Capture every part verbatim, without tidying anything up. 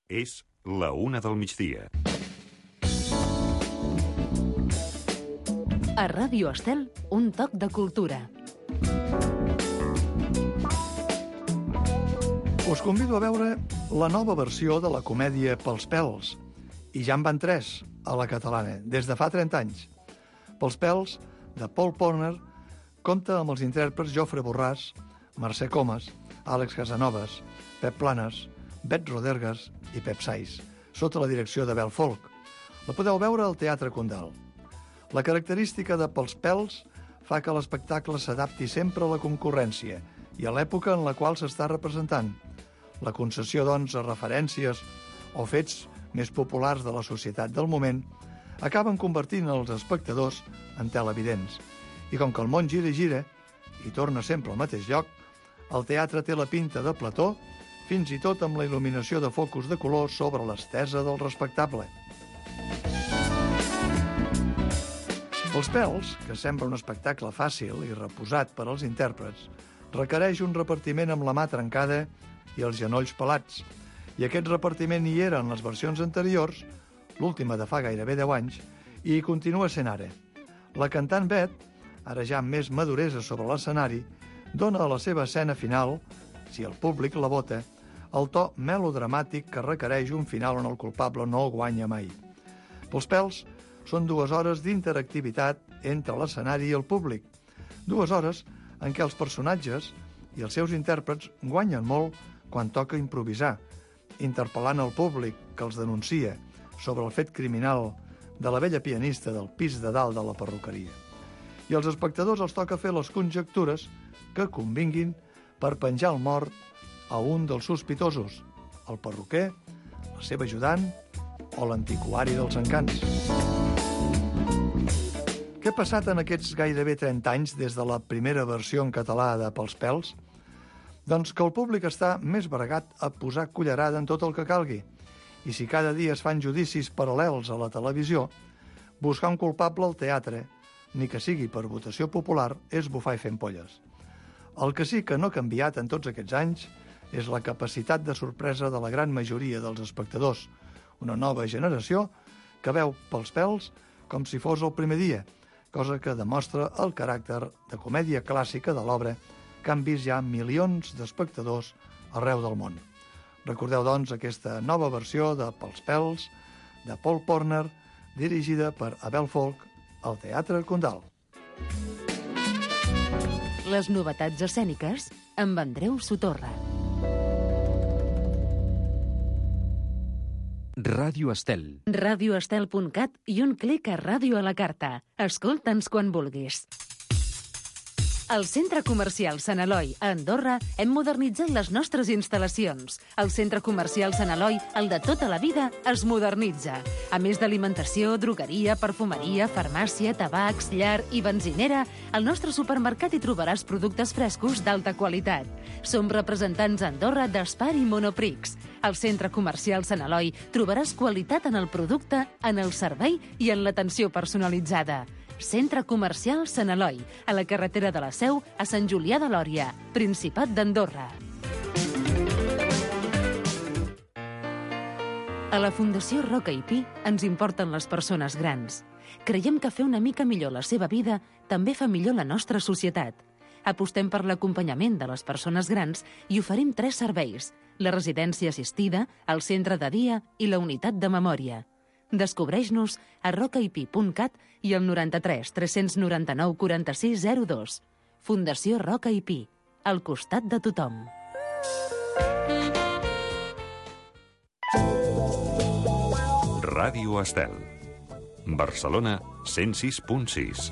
És la una del migdia. A Ràdio Estel, un toc de cultura. Us convido a veure la nova versió de la comèdia Pels pèls. I ja en van tres, a la catalana, des de fa trenta anys. Pels pèls, de Paul Porner, compta amb els intèrprets Jofre Borràs, Mercè Comas, Àlex Casanovas, Pep Planes, Bet Rodergas i Pep Sais, sota la direcció de Bel Folk. La podeu veure al Teatre Condal. La característica de Pels pèls fa que l'espectacle s'adapti sempre a la concurrència i a l'època en la qual s'està representant. La concessió, doncs, a referències o fets més populars de la societat del moment acaben convertint els espectadors en televidents. I com que el món gira i gira, i torna sempre al mateix lloc, el teatre té la pinta de plató, fins i tot amb la il·luminació de focus de color sobre l'estesa del respectable. Pels pèls, que sembla un espectacle fàcil i reposat per als intèrprets, requereix un repartiment amb la mà trencada i els genolls pelats. I aquest repartiment hi era en les versions anteriors, l'última de fa gairebé deu anys, i hi continua sent ara. La cantant Bet, ara ja amb més maduresa sobre l'escenari, dona a la seva escena final, si el públic la vota, el to melodramàtic que requereix un final on el culpable no guanya mai. Pels pèls, són dues hores d'interactivitat entre l'escenari i el públic. Dues hores en què els personatges i els seus intèrprets guanyen molt quan toca improvisar, interpel·lant el públic que els denuncia sobre el fet criminal de la vella pianista del pis de dalt de la perruqueria. I als espectadors els toca fer les conjectures que convinguin per penjar el mort a un dels sospitosos, el perruquer, la seva ajudant o l'antiquari dels encants. Què ha passat en aquests gairebé trenta anys des de la primera versió en català de Pels pèls? Doncs que el públic està més bregat a posar cullerada en tot el que calgui. I si cada dia es fan judicis paral·lels a la televisió, buscar un culpable al teatre, ni que sigui per votació popular, és bufar i fer ampolles. El que sí que no ha canviat en tots aquests anys és la capacitat de sorpresa de la gran majoria dels espectadors, una nova generació que veu Pels pèls com si fos el primer dia, cosa que demostra el caràcter de comèdia clàssica de l'obra que han vist ja milions d'espectadors arreu del món. Recordeu, doncs, aquesta nova versió de Pels pèls, de Paul Porner, dirigida per Abel Folk, al Teatre Condal. Les novetats escèniques amb Andreu Sotorra. Ràdio Estel. radioestel punt cat i un clic a Ràdio a la carta. Escolta'ns quan vulguis. Al Centre Comercial Sant Eloi, a Andorra, hem modernitzat les nostres instal·lacions. El Centre Comercial Sant Eloi, el de tota la vida, es modernitza. A més d'alimentació, drogueria, perfumeria, farmàcia, tabacs, llar i benzinera, al nostre supermercat hi trobaràs productes frescos d'alta qualitat. Som representants a Andorra d'Espar i Monoprix. Al Centre Comercial Sant Eloi trobaràs qualitat en el producte, en el servei i en l'atenció personalitzada. Centre Comercial Sant Eloi, a la carretera de la Seu, a Sant Julià de Lòria, Principat d'Andorra. A la Fundació Roca i Pi ens importen les persones grans. Creiem que fer una mica millor la seva vida també fa millor la nostra societat. Apostem per l'acompanyament de les persones grans i oferim tres serveis: la residència assistida, el centre de dia i la unitat de memòria. Descobreix-nos a rocaipi punt cat i al noranta-tres tres noranta-nou quaranta-sis zero dos. Fundació Roca i Pi, al costat de tothom. Ràdio Estel. Barcelona, cent sis punt sis.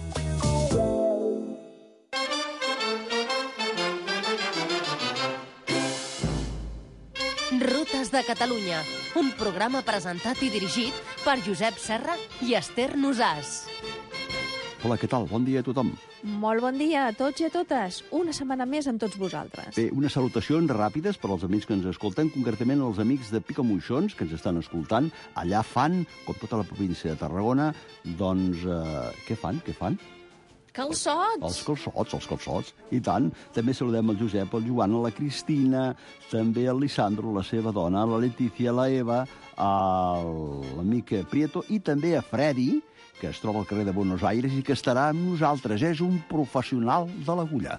Rutes de Catalunya, un programa presentat i dirigit per Josep Serra i Esther Nosàs. Hola, què tal? Bon dia a tothom. Molt bon dia a tots i a totes. Una setmana més amb tots vosaltres. Bé, unes salutacions ràpides per als amics que ens escolten, concretament els amics de Picamoixons, que ens estan escoltant. Allà fan, com tota la província de Tarragona, doncs, eh, què fan? Què fan? Calçots! Els calçots, els calçots. I tant. També saludem el Josep, el Joan, la Cristina, també el Lisandro, la seva dona, la Letícia, la Eva, l'amic Prieto i també a Freddy, que es troba al carrer de Buenos Aires i que estarà amb nosaltres. És un professional de l'agulla.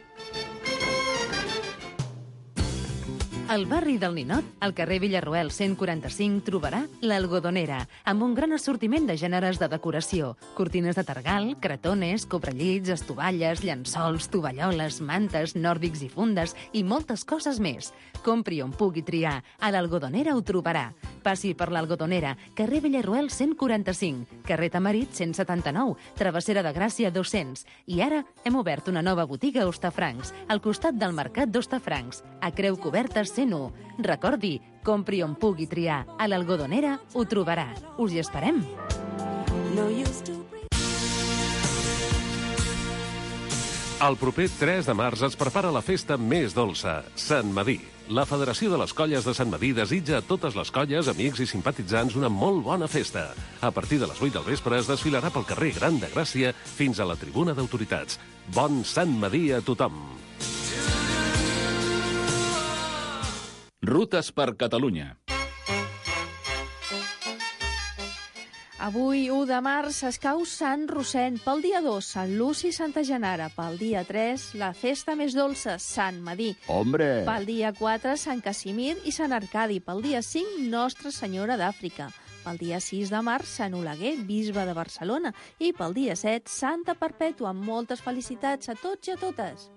Al barri del Ninot, al carrer Villarroel cent quaranta-cinc, trobarà l'Algodonera, amb un gran assortiment de gèneres de decoració. Cortines de targal, cretones, cobrellits, estovalles, llençols, tovalloles, mantes, nòrdics i fundes i moltes coses més. Compri on pugui triar. A l'Algodonera ho trobarà. Passi per l'Algodonera, carrer Villarroel cent quaranta-cinc, carrer Tamarit cent setanta-nou, Travessera de Gràcia dos-cents. I ara hem obert una nova botiga a Hostafrancs, al costat del Mercat d'Hostafrancs, a Creu Coberta cent u. Recordi, compri on pugui triar. A l'Algodonera ho trobarà. Us hi esperem. El proper tres de març es prepara la festa més dolça, Sant Medir. La Federació de les Colles de Sant Medir desitja a totes les colles, amics i simpatitzants una molt bona festa. A partir de les vuit del vespre es desfilarà pel carrer Gran de Gràcia fins a la tribuna d'autoritats. Bon Sant Medir a tothom! Rutes per Catalunya. Avui, u de març, escau Sant Rossend. Pel dia dos, Sant Luci i Santa Genara. Pel dia tres, la festa més dolça, Sant Medir. Hombre! Pel dia quatre, Sant Casimir i Sant Arcadi. Pel dia cinc, Nostra Senyora d'Àfrica. Pel dia sis de març, Sant Oleguer, bisbe de Barcelona. I pel dia set, Santa Perpètua. Moltes felicitats a tots i a totes.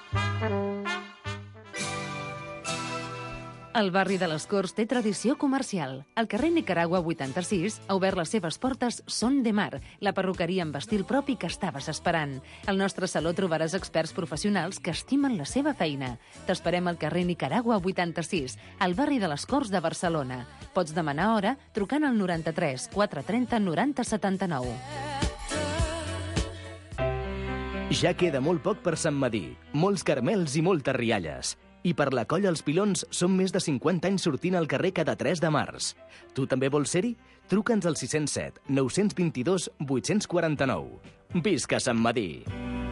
El barri de les Corts té tradició comercial. El carrer Nicaragua vuitanta-sis ha obert les seves portes Son de Mar, la perruqueria amb estil propi que estaves esperant. Al nostre saló trobaràs experts professionals que estimen la seva feina. T'esperem al carrer Nicaragua vuitanta-sis, al barri de les Corts de Barcelona. Pots demanar hora trucant al noranta-tres quatre trenta noranta setanta-nou. Ja queda molt poc per Sant Medir. Molts caramels i moltes rialles. I per la Colla Els Pilons som més de cinquanta anys sortint al carrer cada tres de març. Tu també vols ser-hi? Truca'ns al sis zero set nou dos dos vuit quatre nou. Visca Sant Medir!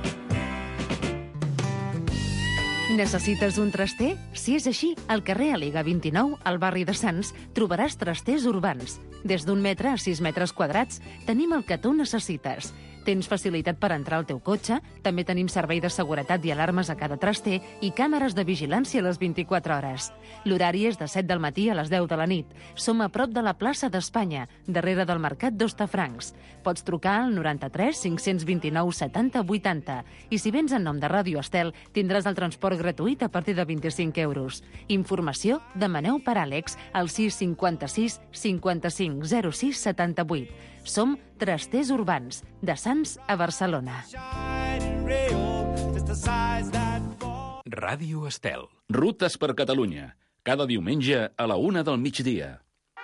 Necessites un traster? Si és així, al carrer Aliga vint-i-nou, al barri de Sants, trobaràs trasters urbans. Des d'un metre a sis metres quadrats, tenim el que tu necessites. Tens facilitat per entrar al teu cotxe, també tenim servei de seguretat i alarmes a cada traster i càmeres de vigilància a les vint-i-quatre hores. L'horari és de set del matí a les deu de la nit. Som a prop de la plaça d'Espanya, darrere del Mercat d'Hostafrancs. Pots trucar al noranta-tres cinc vint nou setanta vuitanta i si vens en nom de Ràdio Estel tindràs el transport gratuït a partir de vint-i-cinc euros. Informació demaneu per Àlex al sis cinquanta-sis cinquanta-cinc zero sis setanta-vuit. Som Trasters Urbans, de Sants a Barcelona. Ràdio Estel. Rutes per Catalunya. Cada diumenge a la una del migdia.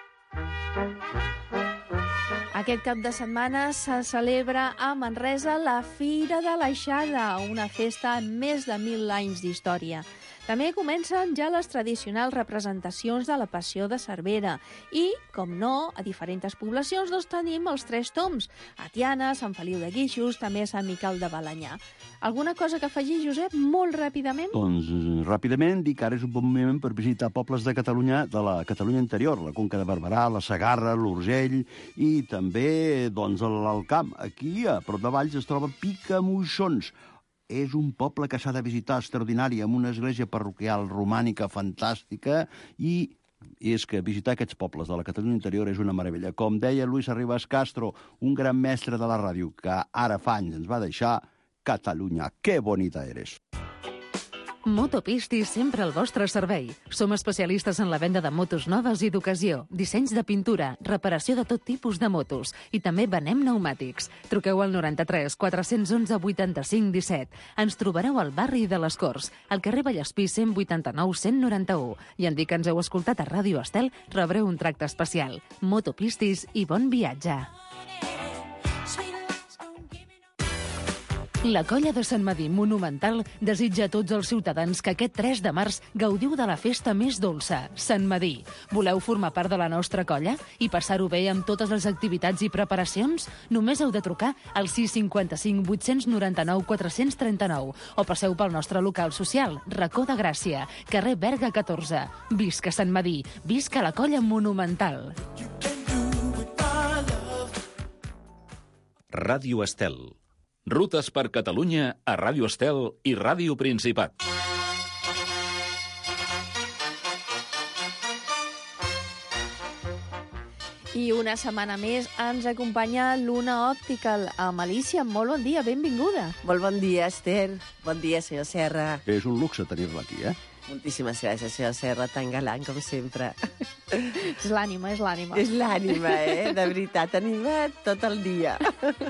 Aquest cap de setmana se celebra a Manresa la Fira de l'Aixada, una festa amb més de mil anys d'història. També comencen ja les tradicionals representacions de la Passió de Cervera i, com no, a diferents poblacions doncs tenim els tres tombs, a Tiana, Sant Feliu de Guíxols, també a Sant Miquel de Balenyà. Alguna cosa que afegir, Josep, molt ràpidament? Doncs ràpidament dic que ara és un bon moment per visitar pobles de Catalunya, de la Catalunya interior, la Conca de Barberà, la Segarra, l'Urgell i també doncs, l'Alt Camp. Aquí, a prop de Valls, es troba Picamoixons. És un poble que s'ha de visitar extraordinari, amb una església parroquial romànica fantàstica i és que visitar aquests pobles de la Catalunya interior és una meravella. Com deia Luis Arribas Castro, un gran mestre de la ràdio que ara fa anys ens va deixar, Catalunya, que bonita eres. Motopistis sempre al vostre servei. Som especialistes en la venda de motos noves i d'ocasió, dissenys de pintura, reparació de tot tipus de motos i també venem pneumàtics. Truqueu al noranta-tres quatre onze vuitanta-cinc disset. Ens trobareu al barri de les Corts, al carrer Vallespí cent vuitanta-nou cent noranta-u. I en dir que ens heu escoltat a Ràdio Estel, rebreu un tracte especial. Motopistis i bon viatge. La Colla de Sant Medir Monumental desitja a tots els ciutadans que aquest tres de març gaudiu de la festa més dolça, Sant Medir. Voleu formar part de la nostra colla i passar-ho bé amb totes les activitats i preparacions? Només heu de trucar al sis cinquanta-cinc vuit noranta-nou quatre cents trenta-nou o passeu pel nostre local social, Racó de Gràcia, carrer Berga catorze. Visca Sant Medir, visca la Colla Monumental. Ràdio Estel. Rutes per Catalunya a Ràdio Estel i Ràdio Principat. I una setmana més ens acompanya Luna Optical. Amb Alicia, molt bon dia, benvinguda. Molt bon dia, Esther. Bon dia, senyor Serra. És un luxe tenir-la aquí, eh? Moltíssimes gràcies, senyor Serra, tan galant com sempre. És l'ànima, és l'ànima. És l'ànima, eh? De veritat, animat tot el dia.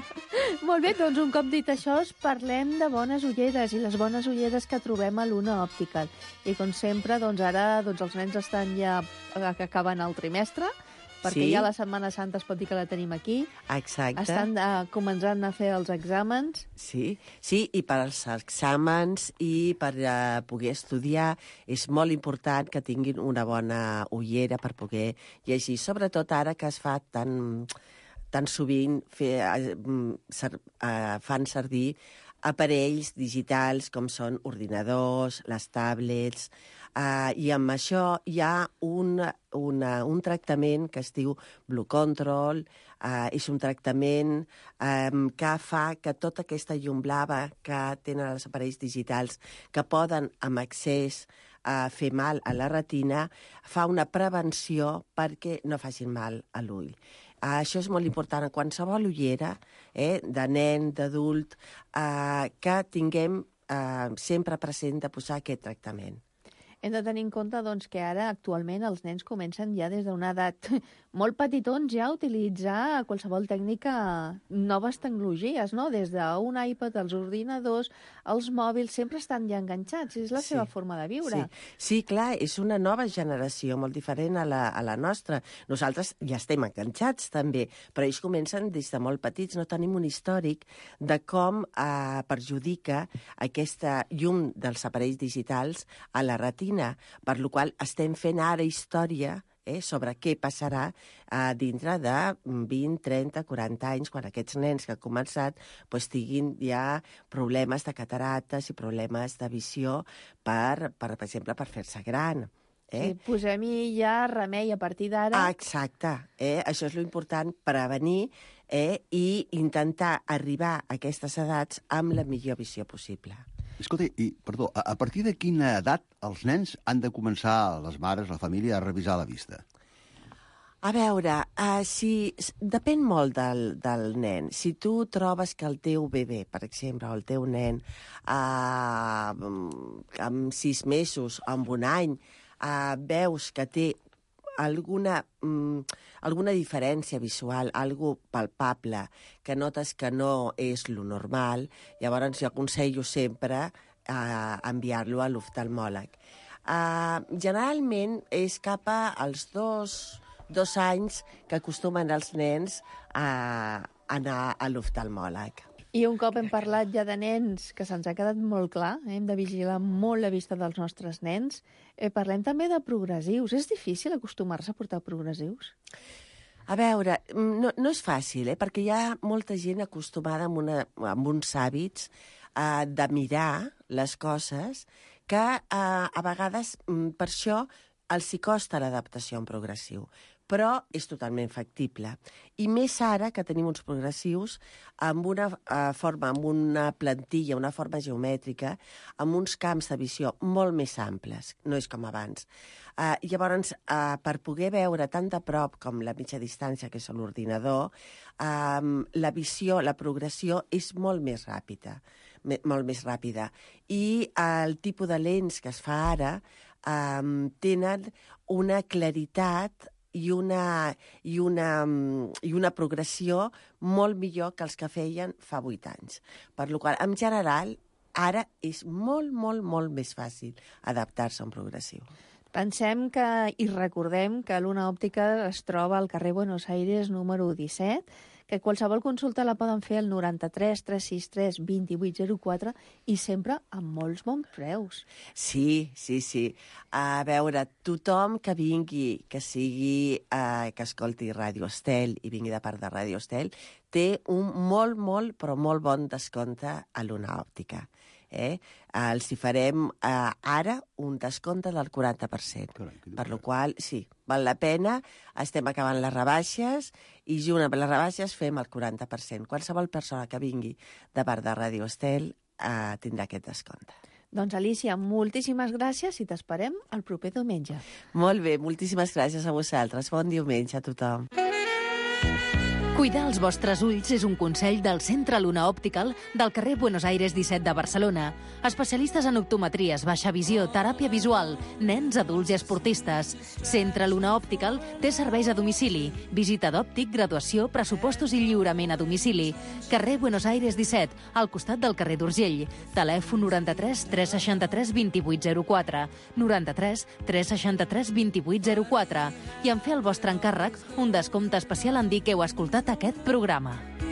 Molt bé, doncs un cop dit això, parlem de bones ulleres i les bones ulleres que trobem a Luna Optical. I com sempre, doncs ara doncs els nens estan ja que acaben el trimestre, perquè Sí. ja la Setmana Santa es pot dir que la tenim aquí. Exacte. Estan uh, començant a fer els exàmens. Sí, sí, i per als exàmens i per uh, poder estudiar és molt important que tinguin una bona ullera per poder llegir, sobretot ara que es fa tan, tan sovint fer, uh, ser, uh, fan servir aparells digitals com són ordinadors, les tablets, uh, i amb això hi ha un, una, un tractament que es diu Blue Control. Uh, és un tractament um, que fa que tota aquesta llum blava que tenen els aparells digitals, que poden amb excés uh, fer mal a la retina, fa una prevenció perquè no facin mal a l'ull. Uh, això és molt important en qualsevol ullera, eh, de nen, d'adult, uh, que tinguem uh, sempre present de posar aquest tractament. Hem de tenir en compte doncs, que ara, actualment, els nens comencen ja des d'una edat molt petitons ja a utilitzar qualsevol tècnica, noves tecnologies, no? Des d'un iPad, els ordinadors, els mòbils, sempre estan ja enganxats. És la Sí. seva forma de viure. Sí. sí, clar, és una nova generació, molt diferent a la, a la nostra. Nosaltres ja estem enganxats, també, però ells comencen des de molt petits. No tenim un històric de com eh, perjudica aquesta llum dels aparells digitals a la retina, per la qual estem fent ara història eh, sobre què passarà eh, dintre de vint, trenta, quaranta anys, quan aquests nens que han començat pues, tinguin ja problemes de catarates i problemes de visió, per, per, per exemple, per fer-se gran. Eh? Sí, posem-hi ja remei a partir d'ara. Ah, exacte. Eh? Això és lo important, prevenir eh? i intentar arribar a aquestes edats amb la millor visió possible. Escolta, i, perdó, a, a partir de quina edat els nens han de començar, les mares, la família, a revisar la vista? A veure, uh, si, depèn molt del, del nen. Si tu trobes que el teu bebè, per exemple, o el teu nen, uh, amb sis mesos, amb un any, uh, veus que té alguna, um, alguna diferència visual, algo palpable, que notes que no és lo normal, llavors jo aconsello sempre uh, enviar-lo a l'oftalmòleg. Uh, generalment és cap als dos, dos anys que acostumen els nens a anar a l'oftalmòleg. I un cop hem parlat ja de nens, que se'ns ha quedat molt clar, eh? Hem de vigilar molt la vista dels nostres nens, eh, parlem també de progressius. És difícil acostumar-se a portar progressius? A veure, no, no és fàcil, eh? Perquè hi ha molta gent acostumada amb, una, amb uns hàbits eh, de mirar les coses que eh, a vegades per això els hi costa l'adaptació en progressiu, però és totalment factible. I més ara que tenim uns progressius amb una uh, forma, amb una plantilla, una forma geomètrica, amb uns camps de visió molt més amples, no és com abans. Uh, llavors, uh, per poder veure tant de prop com la mitja distància, que és l'ordinador, uh, la visió, la progressió és molt més ràpida, me, molt més ràpida. I uh, el tipus de lents que es fa ara um, tenen una claritat i una, i, una, i una progressió molt millor que els que feien fa vuit anys. Per la qual, en general, ara és molt, molt, molt més fàcil adaptar-se a un progressiu. Pensem que, i recordem que Luna Òptica es troba al carrer Buenos Aires número disset, que qualsevol consulta la poden fer al noranta-tres tres sis tres dos vuit zero quatre i sempre amb molts bons preus. Sí, sí, sí. A veure, tothom que vingui, que sigui, eh, que escolti Ràdio Estel i vingui de part de Ràdio Estel, té un molt, molt, però molt bon descompte a Luna Òptica. Eh? Els hi farem eh, ara un descompte del quaranta per cent. Per la qual, sí, val la pena. Estem acabant les rebaixes i junt amb les rebaixes fem el quaranta per cent. Qualsevol persona que vingui de part de Ràdio Estel eh, tindrà aquest descompte. Doncs, Alicia, moltíssimes gràcies i t'esperem el proper diumenge. Molt bé, moltíssimes gràcies a vosaltres. Bon diumenge a tothom. Cuidar els vostres ulls és un consell del Centre Luna Optical del carrer Buenos Aires disset de Barcelona. Especialistes en optometries, baixa visió, teràpia visual, nens, adults i esportistes. Centre Luna Optical té serveis a domicili, visita d'òptic, graduació, pressupostos i lliurament a domicili. Carrer Buenos Aires disset, al costat del carrer d'Urgell. Telèfon noranta-tres tres seixanta-tres vint vuit zero quatre, noranta-tres tres seixanta-tres vint vuit zero quatre. I en fer el vostre encàrrec, un descompte especial en dir que heu escoltat aquest programa.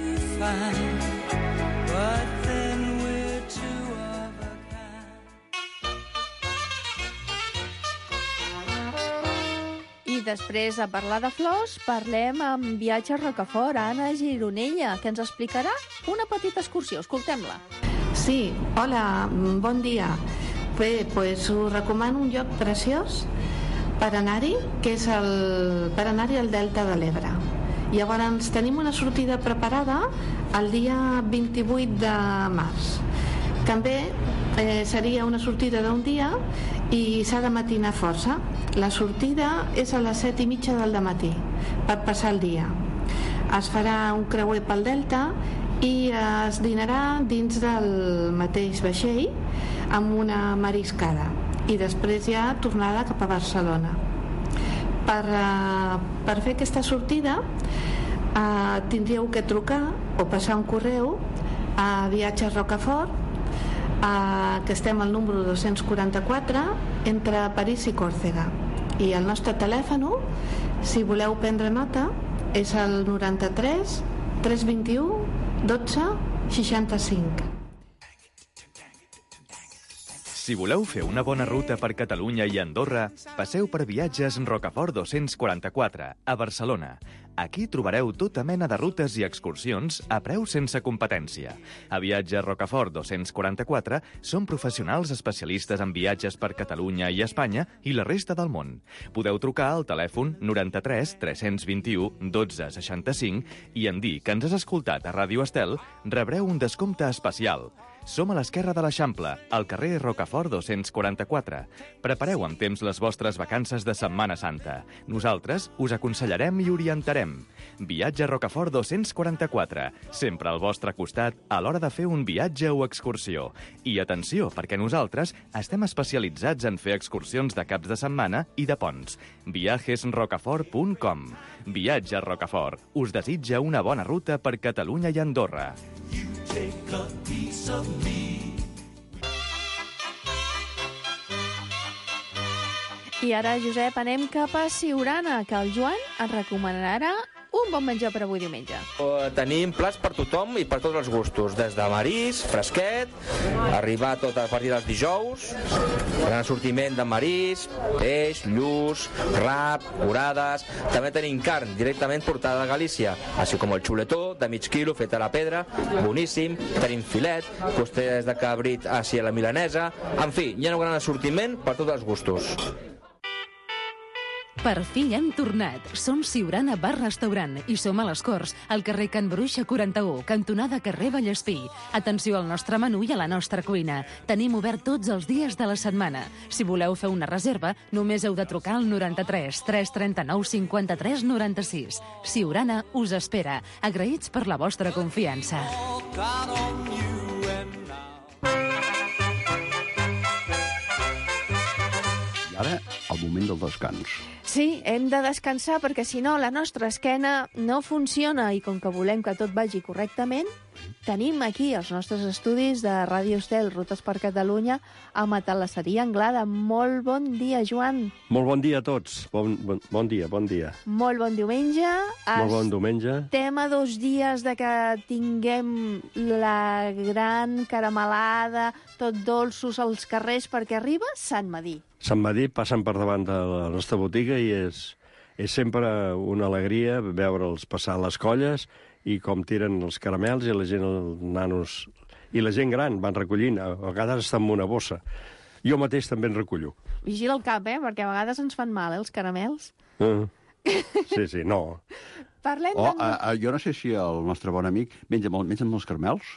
I després de parlar de flors, parlem amb Viatge a Rocafort, Anna Gironella, que ens explicarà una petita excursió. Escoltem-la. Sí, hola, bon dia. Bé, pues us recomano un lloc preciós per anar-hi, que és el, per anar-hi al Delta de l'Ebre. Llavors tenim una sortida preparada el dia vint-i-vuit de març. També eh, seria una sortida d'un dia i s'ha de matinar força. La sortida és a les set i mitja del dematí per passar el dia. Es farà un creuer pel Delta i es dinarà dins del mateix vaixell amb una mariscada i després ja tornada cap a Barcelona. Per, uh, per fer aquesta sortida uh, tindríeu que trucar o passar un correu a Viatges Rocafort, uh, que estem al número dos-cents quaranta-quatre entre París i Còrsega, i el nostre telèfon, si voleu prendre nota, és el noranta-tres tres vint-i-u dotze seixanta-cinc. Si voleu fer una bona ruta per Catalunya i Andorra, passeu per Viatges Rocafort dos-cents quaranta-quatre, a Barcelona. Aquí trobareu tota mena de rutes i excursions a preu sense competència. A Viatges Rocafort dos-cents quaranta-quatre són professionals especialistes en viatges per Catalunya i Espanya i la resta del món. Podeu trucar al telèfon noranta-tres tres vint-i-u dotze seixanta-cinc i en dir que ens has escoltat a Ràdio Estel rebreu un descompte especial. Som a l'esquerra de l'Eixample, al carrer Rocafort dos-cents quaranta-quatre. Prepareu amb temps les vostres vacances de Setmana Santa. Nosaltres us aconsellarem i orientarem. Viatge Rocafort dos-cents quaranta-quatre, sempre al vostre costat a l'hora de fer un viatge o excursió. I atenció, perquè nosaltres estem especialitzats en fer excursions de caps de setmana i de ponts. viajes rocafort punt com. Viatge Rocafort us desitja una bona ruta per Catalunya i Andorra. Take a piece of me. I ara, Josep, anem cap a Siurana, que el Joan ens recomanarà un bon menjar per avui diumenge. Tenim plats per tothom i per tots els gustos, des de marís, fresquet, arribar tot a partir dels dijous, gran assortiment de marís, peix, lluç, rap, orades. També tenim carn directament portada de Galícia, així com el xuletó de mig quilo fet a la pedra, boníssim. Tenim filet, costelles de cabrit així a la milanesa. En fi, hi ha un gran assortiment per tots els gustos. Per fi hem tornat. Som Siurana Bar Restaurant i som a les Corts, al carrer Can Bruixa quaranta-u, cantonada carrer Vallespí. Atenció al nostre menú i a la nostra cuina. Tenim obert tots els dies de la setmana. Si voleu fer una reserva, només heu de trucar al noranta-tres tres trenta-nou cinquanta-tres noranta-sis. Siurana us espera. Agraïts per la vostra confiança. I ara, el moment del descans. Sí, hem de descansar perquè si no la nostra esquena no funciona i com que volem que tot vagi correctament, tenim aquí els nostres estudis de Ràdio Estel, Rutes per Catalunya, a Matalasseria Anglada. Molt bon dia, Joan. Molt bon dia a tots. Bon, bon, bon dia, bon dia. Molt bon diumenge. Molt bon diumenge. Estem a dos dies de que tinguem la gran caramelada, tot dolços als carrers, perquè arriba Sant Medir. Sant Medir passen per davant de la nostra botiga i és, és sempre una alegria veure'ls passar les colles i com tiren els caramels i la gent, els nanos i la gent gran van recollint. A vegades estan en una bossa. Jo mateix també en recullo. Vigila el cap, eh? Perquè a vegades ens fan mal, eh, els caramels. Uh, sí, sí, no. Parlem oh, de... uh, jo no sé si el nostre bon amic menja, molt, menja molts caramels.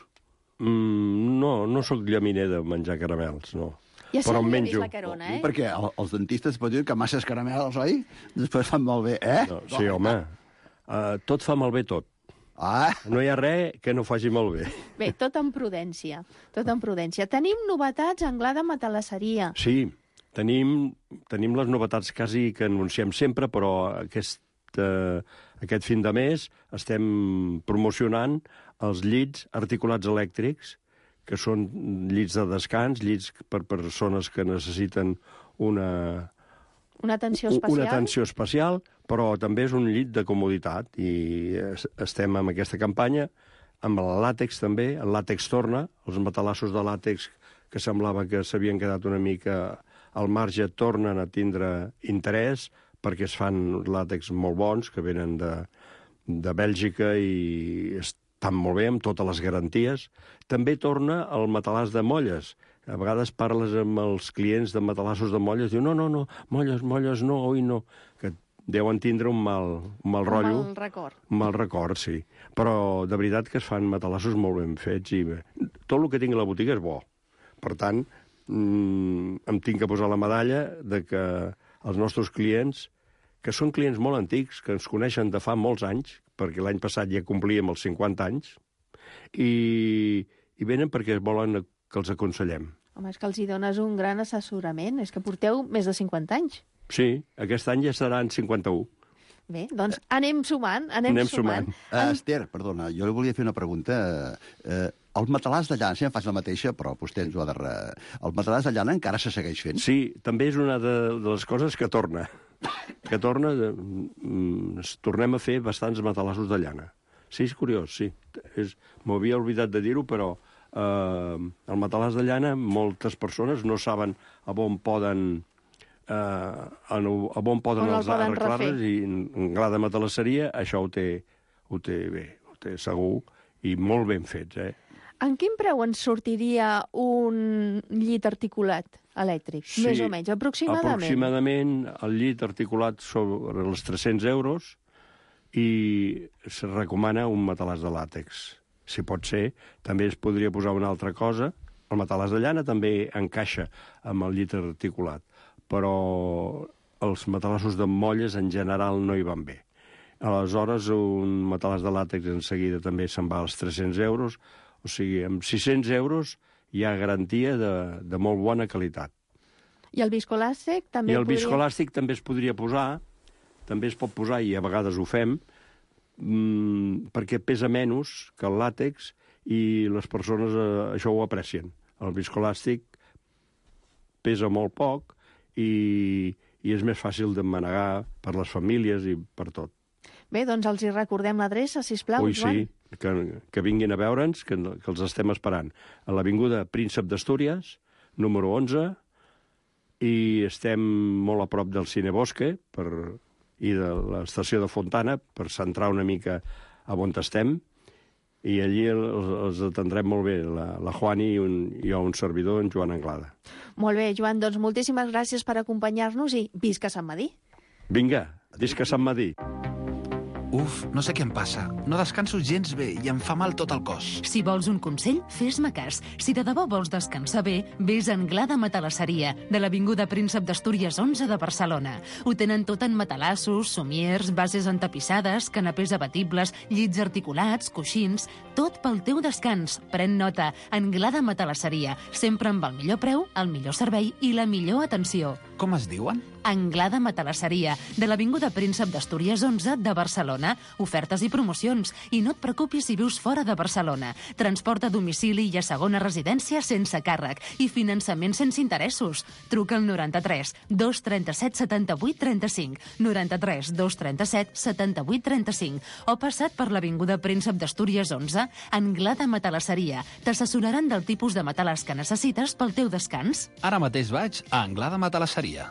Mm, no, no sóc llaminer de menjar caramels, no. Ja però en menjo. La carona, eh? Perquè el, els dentistes pot dir que masses caramels, oi? Després fan malbé, eh? No, sí, home. Uh, tot fa malbé tot. Ah. No hi ha res que no faci malbé. Bé, tot amb prudència. Tot amb prudència. Tenim novetats a Anglada Matalasseria. Sí, tenim, tenim les novetats quasi que anunciem sempre, però aquest, uh, aquest fin de mes estem promocionant els llits articulats elèctrics, que són llits de descans, llits per persones que necessiten una... Una atenció especial? Una atenció especial, però també és un llit de comoditat i estem amb aquesta campanya, amb el làtex també, el làtex torna, els matalassos de làtex que semblava que s'havien quedat una mica al marge tornen a tindre interès perquè es fan làtex molt bons que venen de, de Bèlgica i estan molt bé amb totes les garanties. També torna el matalàs de molles. A vegades parles amb els clients de matalassos de molles i diu, no, no, no, molles, molles, no, oi, no, que deuen tindre un mal, un mal rotllo. Un mal record. Un mal record, sí. Però de veritat que es fan matalassos molt ben fets i bé. Tot el que tingui a la botiga és bo. Per tant, mmm, em tinc que posar la medalla de que els nostres clients, que són clients molt antics, que ens coneixen de fa molts anys, perquè l'any passat ja complíem els cinquanta anys, i, i venen perquè volen que els aconsellem. Home, és que els hi dones un gran assessorament. És que porteu més de cinquanta anys. Sí, aquest any ja seran cinquanta-u. Bé, doncs anem sumant, anem, anem sumant. sumant. Uh, Esther, perdona, jo li volia fer una pregunta. Uh, el matalàs de llana, si em faig la mateixa, però vostè ens ho ha de... Re... El matalàs de llana encara se segueix fent? Sí, també és una de, de les coses que torna. Que torna... De... Tornem a fer bastants matalassos de llana. Sí, és curiós, sí. És... M'ho havia oblidat de dir-ho, però... Uh, el matalàs de llana, moltes persones no saben a on poden uh, a, a on poden on els arreglar-les i en Anglada Matalasseria això ho té, ho té bé, ho té segur i molt ben fets, eh? En quin preu ens sortiria un llit articulat elèctric? Sí, més o menys, aproximadament? Aproximadament el llit articulat sobre els tres-cents euros i es recomana un matalàs de làtex. Si pot ser, també es podria posar una altra cosa. El matalàs de llana també encaixa amb el llit articulat, però els matalassos de molles en general no hi van bé. Aleshores, un matalàs de làtex en seguida també se'n va als tres-cents euros, o sigui, amb sis-cents euros hi ha garantia de, de molt bona qualitat. I el viscolàstic també I el podria... viscolàstic també es podria posar, també es pot posar, i a vegades ho fem, Mm, perquè pesa menys que el làtex i les persones eh, això ho aprecien. El viscolàstic pesa molt poc i, i és més fàcil d'emmanegar per les famílies i per tot. Bé, doncs els hi recordem l'adreça, sisplau, Ui, Joan. sí, que, que vinguin a veure'ns, que, que els estem esperant. A l'Avinguda Príncep d'Astúries, número onze, i estem molt a prop del Cine Bosque, per... i de l'estació de Fontana, per centrar una mica a on estem, i allí els, els atendrem molt bé, la, la Juani i, un, i jo, un servidor, en Joan Anglada. Molt bé, Joan, doncs moltíssimes gràcies per acompanyar-nos i visca Sant Medir. Vinga, visca Sant Medir. Uf, no sé què em passa. No descanso gens bé i em fa mal tot el cos. Si vols un consell, fes-me cas. Si de debò vols descansar bé, vés a Anglada Matalasseria, de l'Avinguda Príncep d'Astúries onze de Barcelona. Ho tenen tot en matalassos, somiers, bases entapissades, canapés abatibles, llits articulats, coixins... Tot pel teu descans. Pren nota. Anglada Matalasseria, sempre amb el millor preu, el millor servei i la millor atenció. Com es diuen? Anglada Matalasseria, de l'Avinguda Príncep d'Astúries onze de Barcelona. Ofertes i promocions. I no et preocupis si vius fora de Barcelona. Transport a domicili i a segona residència sense càrrec. I finançament sense interessos. Truca al noranta-tres dos trenta-set setanta-vuit trenta-cinc, noranta-tres dos trenta-set setanta-vuit trenta-cinc, o passat per l'Avinguda Príncep d'Astúries onze, Anglada Matalasseria. T'assessoraran del tipus de matalàs que necessites pel teu descans. Ara mateix vaig a Anglada Matalasseria.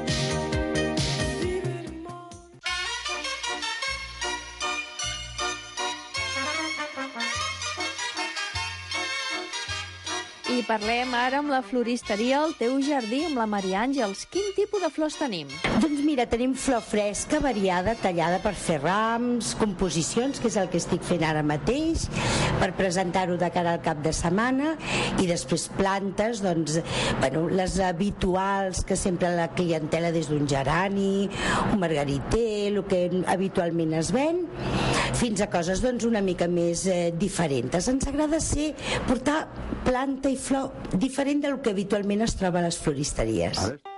I parlem ara amb la floristeria El Teu Jardí, amb la Maria Àngels. Quin tipus de flors tenim? Doncs mira, tenim flor fresca, variada, tallada per fer rams, composicions, que és el que estic fent ara mateix, per presentar-ho de cara al cap de setmana, i després plantes, doncs, bueno, les habituals que sempre la clientela, des d'un gerani, un margariter, el que habitualment es ven, fins a coses doncs una mica més eh, diferents. Ens agrada ser, portar planta i flor diferent del que habitualment es troba a les floristeries.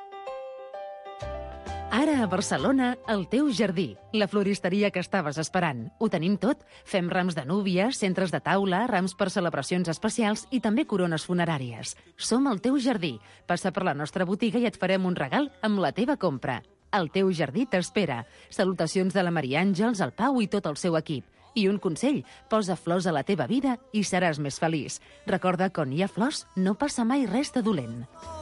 Ara a Barcelona, El Teu Jardí, la floristeria que estaves esperant. Ho tenim tot. Fem rams de núvia, centres de taula, rams per celebracions especials i també corones funeràries. Som El Teu Jardí. Passa per la nostra botiga i et farem un regal amb la teva compra. El Teu Jardí t'espera. Salutacions de la Maria Àngels, el Pau i tot el seu equip. I un consell, posa flors a la teva vida i seràs més feliç. Recorda que on hi ha flors no passa mai res de dolent.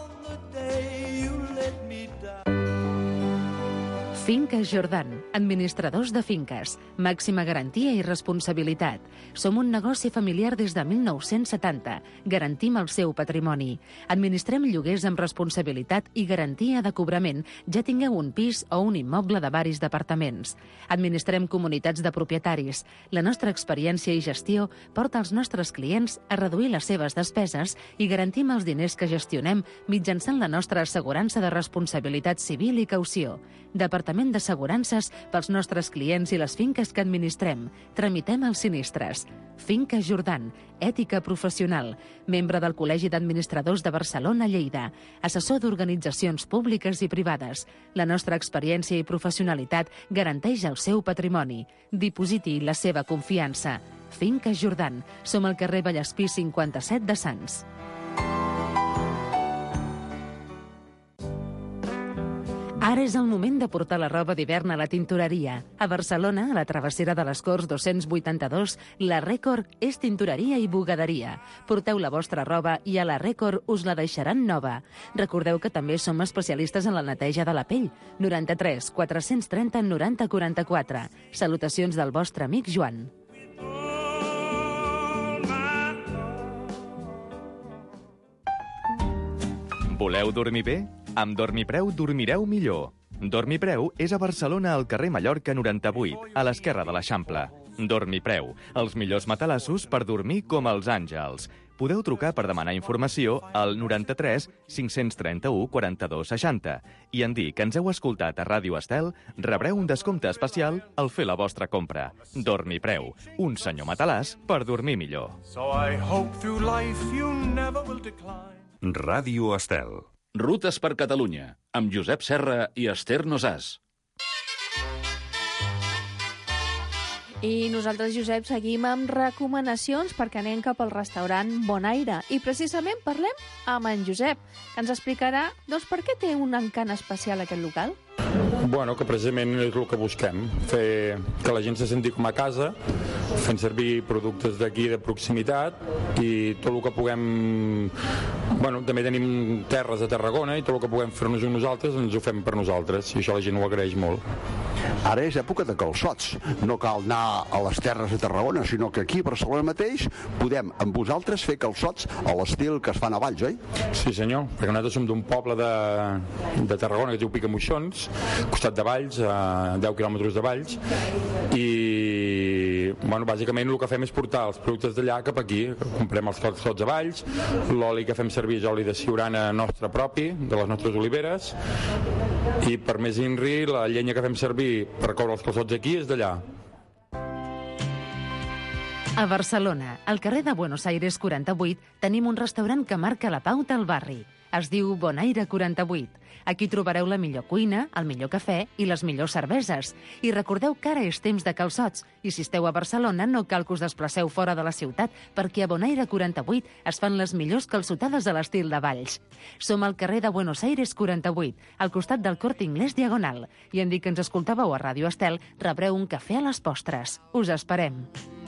Finques Jordan, administradors de finques. Màxima garantia i responsabilitat. Som un negoci familiar des de mil nou-cents setanta. Garantim el seu patrimoni. Administrem lloguers amb responsabilitat i garantia de cobrament, ja tingueu un pis o un immoble de varis departaments. Administrem comunitats de propietaris. La nostra experiència i gestió porta els nostres clients a reduir les seves despeses i garantim els diners que gestionem mitjançant la nostra assegurança de responsabilitat civil i caució. Departament d'Assegurances pels nostres clients i les finques que administrem. Tramitem els sinistres. Finca Jordan, ètica professional. Membre del Col·legi d'Administradors de Barcelona-Lleida. Assessor d'organitzacions públiques i privades. La nostra experiència i professionalitat garanteix el seu patrimoni. Dipositi la seva confiança. Finca Jordan. Som al carrer Vallespí cinquanta-set de Sants. Ara és el moment de portar la roba d'hivern a la tintoreria. A Barcelona, a la travessera de les Corts dos-cents vuitanta-dos, la Rècord és tintoreria i bugaderia. Porteu la vostra roba i a la Rècord us la deixaran nova. Recordeu que també som especialistes en la neteja de la pell. noranta-tres quatre-cents trenta noranta quaranta-quatre. Salutacions del vostre amic Joan. Voleu dormir bé? Amb Dormipreu dormireu millor. Dormipreu és a Barcelona al carrer Mallorca noranta-vuit, a l'esquerra de l'Eixample. Dormipreu, els millors matalassos per dormir com els àngels. Podeu trucar per demanar informació al noranta-tres cinc-cents trenta-u quaranta-dos seixanta i en dir que ens heu escoltat a Ràdio Estel rebreu un descompte especial al fer la vostra compra. Dormipreu, un senyor matalàs per dormir millor. So I hope through life you never will decline. Ràdio Estel. Rutes per Catalunya, amb Josep Serra i Esther Nosàs. I nosaltres, Josep, seguim amb recomanacions perquè anem cap al restaurant Bonaire. I precisament parlem amb en Josep, que ens explicarà doncs, per què té un encant especial aquest local. Bueno, que precisament és el que busquem, fer que la gent se senti com a casa, fent servir productes d'aquí de proximitat i tot el que puguem... Bueno, també tenim terres a Tarragona i tot el que puguem fer-nos nosaltres ens ho fem per nosaltres i això la gent ho agraeix molt. Ara és època de calçots. No cal anar a les terres de Tarragona, sinó que aquí a Barcelona mateix podem amb vosaltres fer calçots a l'estil que es fan a Valls, oi? Sí senyor, perquè nosaltres som d'un poble de, de Tarragona que es diu Picamoixons, costat de Valls, a deu quilòmetres de Valls, i bueno, bàsicament el que fem és portar els productes d'allà cap aquí. Comprem els tots, tots a Valls, l'oli que fem servir és oli de siurana nostre propi, de les nostres oliveres, i per més inri, la llenya que fem servir per coure els calçots aquí és d'allà. A Barcelona, al carrer de Buenos Aires quaranta-vuit, tenim un restaurant que marca la pauta al barri. Es diu Bonaire quaranta-vuit. Aquí trobareu la millor cuina, el millor cafè i les millors cerveses. I recordeu que ara és temps de calçots. I si esteu a Barcelona, no cal que us desplaceu fora de la ciutat, perquè a Bonaire quaranta-vuit es fan les millors calçotades a l'estil de Valls. Som al carrer de Buenos Aires quaranta-vuit, al costat del Corte Inglés Diagonal. I en dir que ens escoltàveu a Ràdio Estel, rebreu un cafè a les postres. Us esperem.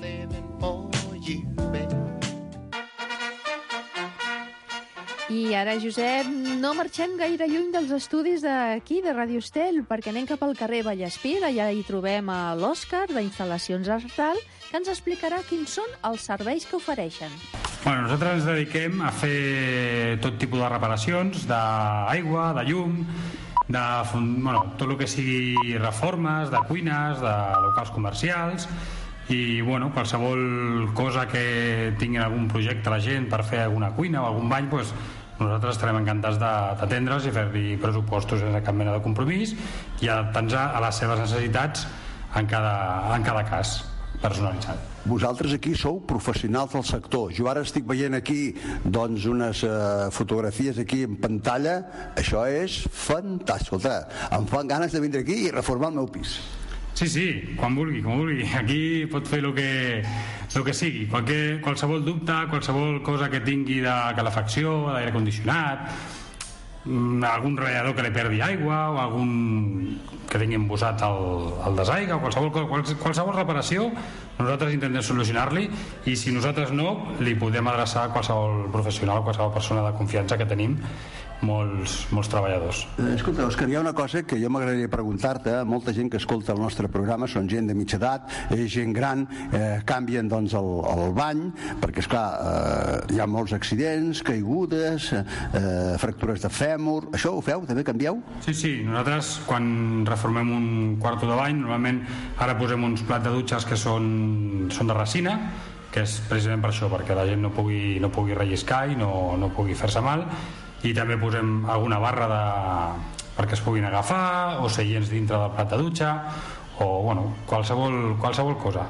I ara, Josep, no marxem gaire lluny dels estudis d'aquí, de Ràdio Estel, perquè anem cap al carrer Vallespir. Allà hi trobem a l'Òscar, d'Instal·lacions Artal, que ens explicarà quins són els serveis que ofereixen. Bueno, nosaltres ens dediquem a fer tot tipus de reparacions, d'aigua, de llum, de bueno, tot el que sigui reformes, de cuines, de locals comercials, i bueno, qualsevol cosa que tinguin algun projecte la gent per fer alguna cuina o algun bany, doncs nosaltres estarem encantats d'atendre'ls i fer-li pressupostos sense cap mena de compromís i adaptant-nos a les seves necessitats en cada, en cada cas personalitzat. Vosaltres aquí sou professionals del sector. Jo ara estic veient aquí doncs, unes uh, fotografies aquí en pantalla. Això és fantàstic. Escolta, em fan ganes de vindre aquí i reformar el meu pis. Sí, sí, quan vulgui, quan vulgui. Aquí pot fer el que, el que sigui. Qualque, qualsevol dubte, qualsevol cosa que tingui de calefacció, d'aire condicionat, algun radiador que li perdi aigua o algun que tingui embossat el, el desaigua, qualsevol, qualsevol reparació, nosaltres intentem solucionar-li i si nosaltres no, li podem adreçar a qualsevol professional o qualsevol persona de confiança que tenim, molts, molts treballadors. Escolta, Òscar, hi ha una cosa que jo m'agradaria preguntar-te. Molta gent que escolta el nostre programa són gent de mitja edat, és gent gran, eh, canvien doncs el, el bany, perquè esclar, eh, hi ha molts accidents, caigudes, eh, fractures de fèmur. Això ho feu? També canvieu? Sí, sí, nosaltres quan reformem un quarto de bany, normalment ara posem uns plats de dutxes que són, són de resina, que és precisament per això, perquè la gent no pugui, no pugui relliscar i no, no pugui fer-se mal, i també posem alguna barra de... perquè es puguin agafar, o seients dintre del plat de dutxa, o bueno, qualsevol, qualsevol cosa.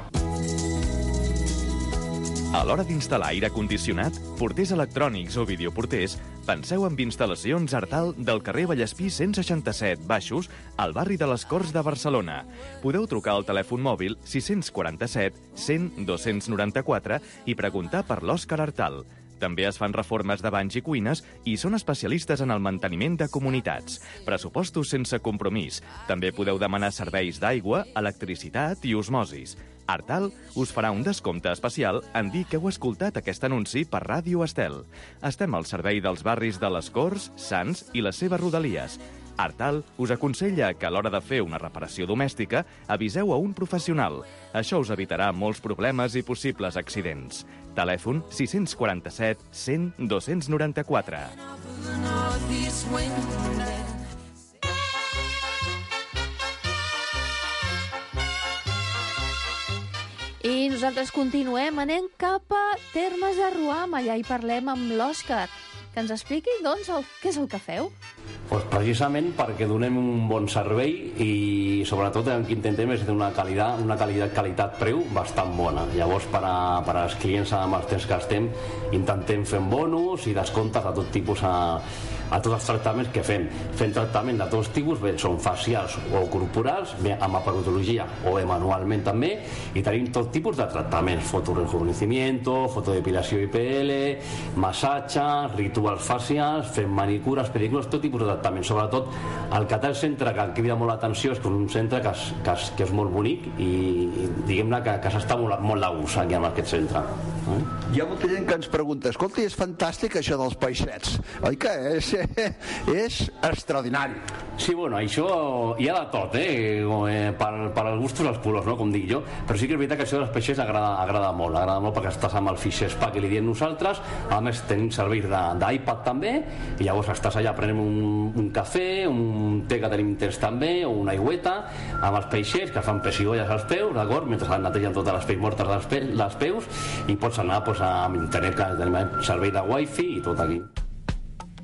A l'hora d'instal·lar aire condicionat, porters electrònics o videoporters, penseu en instal·lacions Artal del carrer Vallespí cent seixanta-set, Baixos, al barri de les Corts de Barcelona. Podeu trucar al telèfon mòbil sis quaranta-set cent dos cents noranta-quatre i preguntar per l'Òscar Artal. També es fan reformes de banys i cuines i són especialistes en el manteniment de comunitats. Pressupostos sense compromís. També podeu demanar serveis d'aigua, electricitat i osmosis. Artal us farà un descompte especial en dir que heu escoltat aquest anunci per Ràdio Estel. Estem al servei dels barris de les Corts, Sants i les seves rodalies. Artal us aconsella que a l'hora de fer una reparació domèstica aviseu a un professional. Això us evitarà molts problemes i possibles accidents. Telèfon sis quaranta-set cent dos cents noranta-quatre. I nosaltres continuem, anem cap a Termes de Ruam, allà hi parlem amb l'Òscar, que ens expliqui, doncs, el, què és el que feu. Pues precisament perquè donem un bon servei i sobretot el que intentem és una qualitat, una qualitat, qualitat-preu bastant bona. Llavors, per, a, per als clients amb els temps que estem, intentem fer bonus i descomptes a tot tipus a, a tots els tractaments que fem. Fem tractament de tots tipus, bé, són facials o corporals, bé, amb aparatologia o manualment també, i tenim tot tipus de tractaments, fotorejuvenecimiento, fotodepilació I P L, massatge, rituals facials, fem manicures, pedicures, tot tipus de tractaments. Sobretot el que té el centre que crida molt l'atenció és que és un centre que és, que és, que és molt bonic i, i diguem-ne que, que s'està molt, molt de gust aquí en aquest centre. Eh? Hi ha molta gent que ens pregunta, escolta, és fantàstic això dels peixets, oi que és, és extraordinari? Sí, bueno, això hi ha de tot, eh? Per, per als gustos els colors, no? Com dic jo, però sí que és veritat que això dels peixets agrada, agrada molt, agrada molt perquè estàs amb el fitxer spa que li diem nosaltres, a més tenim serveis d'iPad també, i llavors estàs allà prenent un, un cafè, un té que tenim temps també, o una aigüeta, amb els peixets que fan pessigolles als peus, d'acord? Mentre es netegen totes les peix mortes dels, pe dels peus, i pots anar pues, amb internet, que tenim servei de wifi i tot aquí.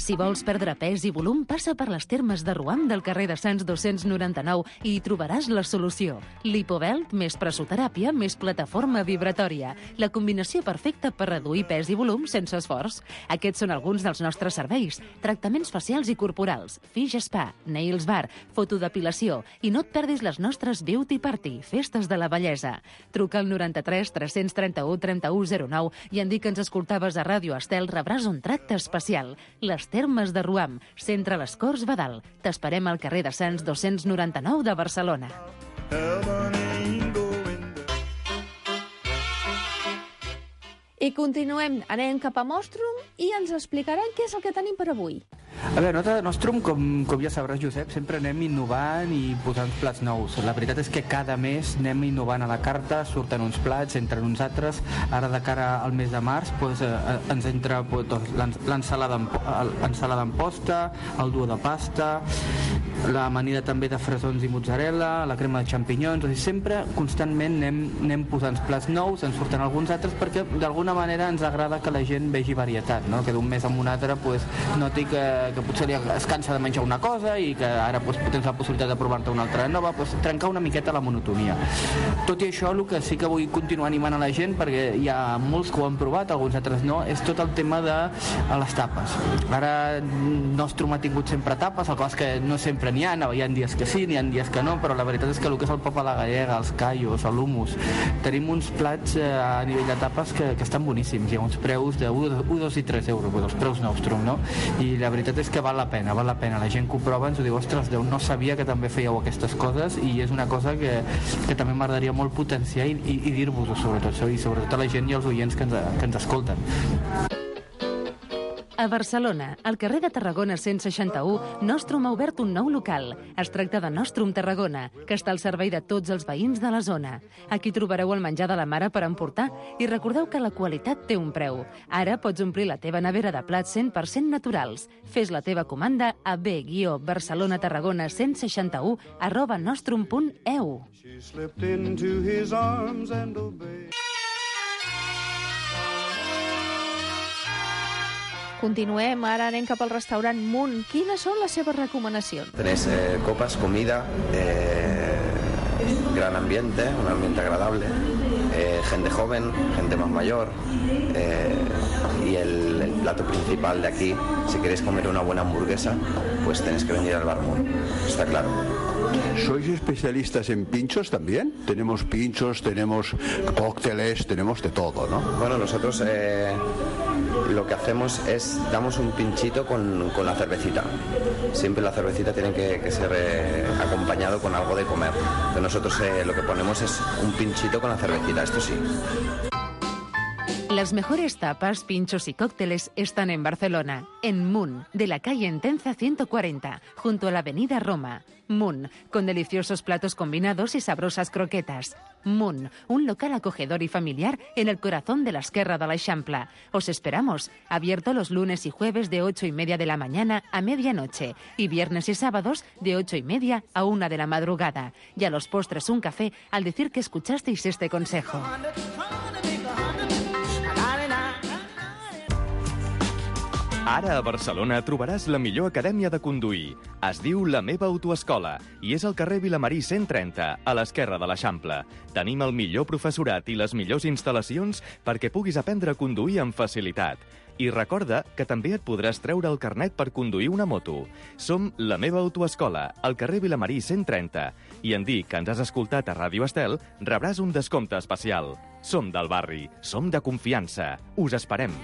Si vols perdre pes i volum, passa per les termes de Ruam del carrer de Sants dos-cents noranta-nou i hi trobaràs la solució. Lipobelt més pressoteràpia més plataforma vibratòria. La combinació perfecta per reduir pes i volum sense esforç. Aquests són alguns dels nostres serveis. Tractaments facials i corporals, Fish Spa, Nails Bar, fotodepilació. I no et perdis les nostres Beauty Party, festes de la bellesa. Truca al noranta-tres tres trenta-u trenta-u zero nou i en dir que ens escoltaves a Ràdio Estel rebràs un tracte especial. Les Termes de Ruam, centre Les Corts Badal. T'esperem al carrer de Sants dos-cents noranta-nou de Barcelona. I continuem, anem cap a Mostrum i ens explicaran què és el que tenim per avui. A veure, nosaltres a Nostrum, com, com ja sabràs, Josep, sempre anem innovant i posant plats nous. La veritat és que cada mes anem innovant a la carta, surten uns plats, entren uns altres. Ara, de cara al mes de març, doncs, eh, ens entra doncs, l'ensalada amb posta, el duo de pasta, l'amanida també de fresons i mozzarella, la crema de xampinyons. O sigui, sempre, constantment, anem, anem posant plats nous, en surten alguns altres, perquè d'alguna manera ens agrada que la gent vegi varietat, no? Que d'un mes a un altre pues, noti que, que potser li es cansa de menjar una cosa i que ara pues, tens la possibilitat de provar-te una altra nova, pues, trencar una miqueta la monotonia. Tot i això, el que sí que vull continuar animant a la gent, perquè hi ha molts que ho han provat, alguns altres no, és tot el tema de les tapes. Ara Nostrum ha tingut sempre tapes, el que és que no sempre n'hi ha, hi ha dies que sí, n'hi ha dies que no, però la veritat és que el que és el pop a la gallega, els callos, l'humus, tenim uns plats eh, a nivell de tapes que, que estan boníssims, hi ha uns preus de u, dos i tres euros, pues els preus Nostrum, no? I la veritat és que val la pena, val la pena. La gent que ho prova ens ho diu, ostres, Déu, no sabia que també fèieu aquestes coses i és una cosa que, que també m'agradaria molt potenciar i, i, i dir-vos-ho, sobretot, i sobretot a la gent i als oients que ens, que ens escolten. A Barcelona, al carrer de Tarragona cent seixanta-u, Nostrum ha obert un nou local. Es tracta de Nostrum Tarragona, que està al servei de tots els veïns de la zona. Aquí trobareu el menjar de la mare per emportar i recordeu que la qualitat té un preu. Ara pots omplir la teva nevera de plats cent per cent naturals. Fes la teva comanda a b guió barcelona tarragona cent seixanta-u arroba nostrum punt e u. She slipped into his arms and obeyed. Continuem, ara anem cap al restaurant Munt. Quines són les seves recomanacions? Tenéis eh, copas, comida, eh, gran ambiente, un ambiente agradable, eh, gente joven, gente más mayor, eh, y el, el plato principal de aquí, si queréis comer una buena hamburguesa, pues tenéis que venir al Bar Munt, está claro. ¿Sois especialistas en pinchos también? Tenemos pinchos, tenemos cócteles, tenemos de todo, ¿no? Bueno, nosotros eh, lo que hacemos es, damos un pinchito con, con la cervecita. Siempre la cervecita tiene que, que ser eh, acompañado con algo de comer. Entonces nosotros eh, lo que ponemos es un pinchito con la cervecita, esto sí. Las mejores tapas, pinchos y cócteles están en Barcelona, en Munt, de la calle Entenza ciento cuarenta, junto a la avenida Roma. Munt, con deliciosos platos combinados y sabrosas croquetas. Munt, un local acogedor y familiar en el corazón de la Esquerra de l'Eixample. Os esperamos, abierto los lunes y jueves de ocho y media de la mañana a medianoche y viernes y sábados de ocho y media a una de la madrugada. Y a los postres un café al decir que escuchasteis este consejo. Ara a Barcelona trobaràs la millor acadèmia de conduir. Es diu La Meva Autoescola i és al carrer Vilamarí cent trenta, a l'esquerra de l'Eixample. Tenim el millor professorat i les millors instal·lacions perquè puguis aprendre a conduir amb facilitat. I recorda que també et podràs treure el carnet per conduir una moto. Som La Meva Autoescola, al carrer Vilamarí cent trenta. I en dir que ens has escoltat a Ràdio Estel, rebràs un descompte especial. Som del barri, som de confiança. Us esperem.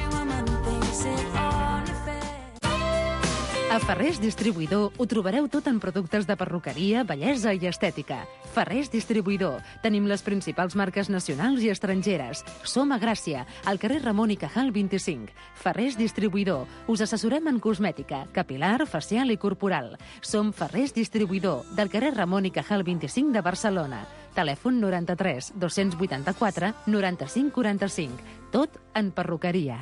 A Ferrés Distribuïdor ho trobareu tot en productes de perruqueria, bellesa i estètica. Ferrés Distribuïdor. Tenim les principals marques nacionals i estrangeres. Som a Gràcia, al carrer Ramon i Cajal vint-i-cinc. Ferrés Distribuïdor. Us assessorem en cosmètica, capilar, facial i corporal. Som Ferrés Distribuïdor, del carrer Ramon i Cajal vint-i-cinc de Barcelona. Telèfon noranta-tres dos-cents vuitanta-quatre noranta-cinc quaranta-cinc. Tot en perruqueria.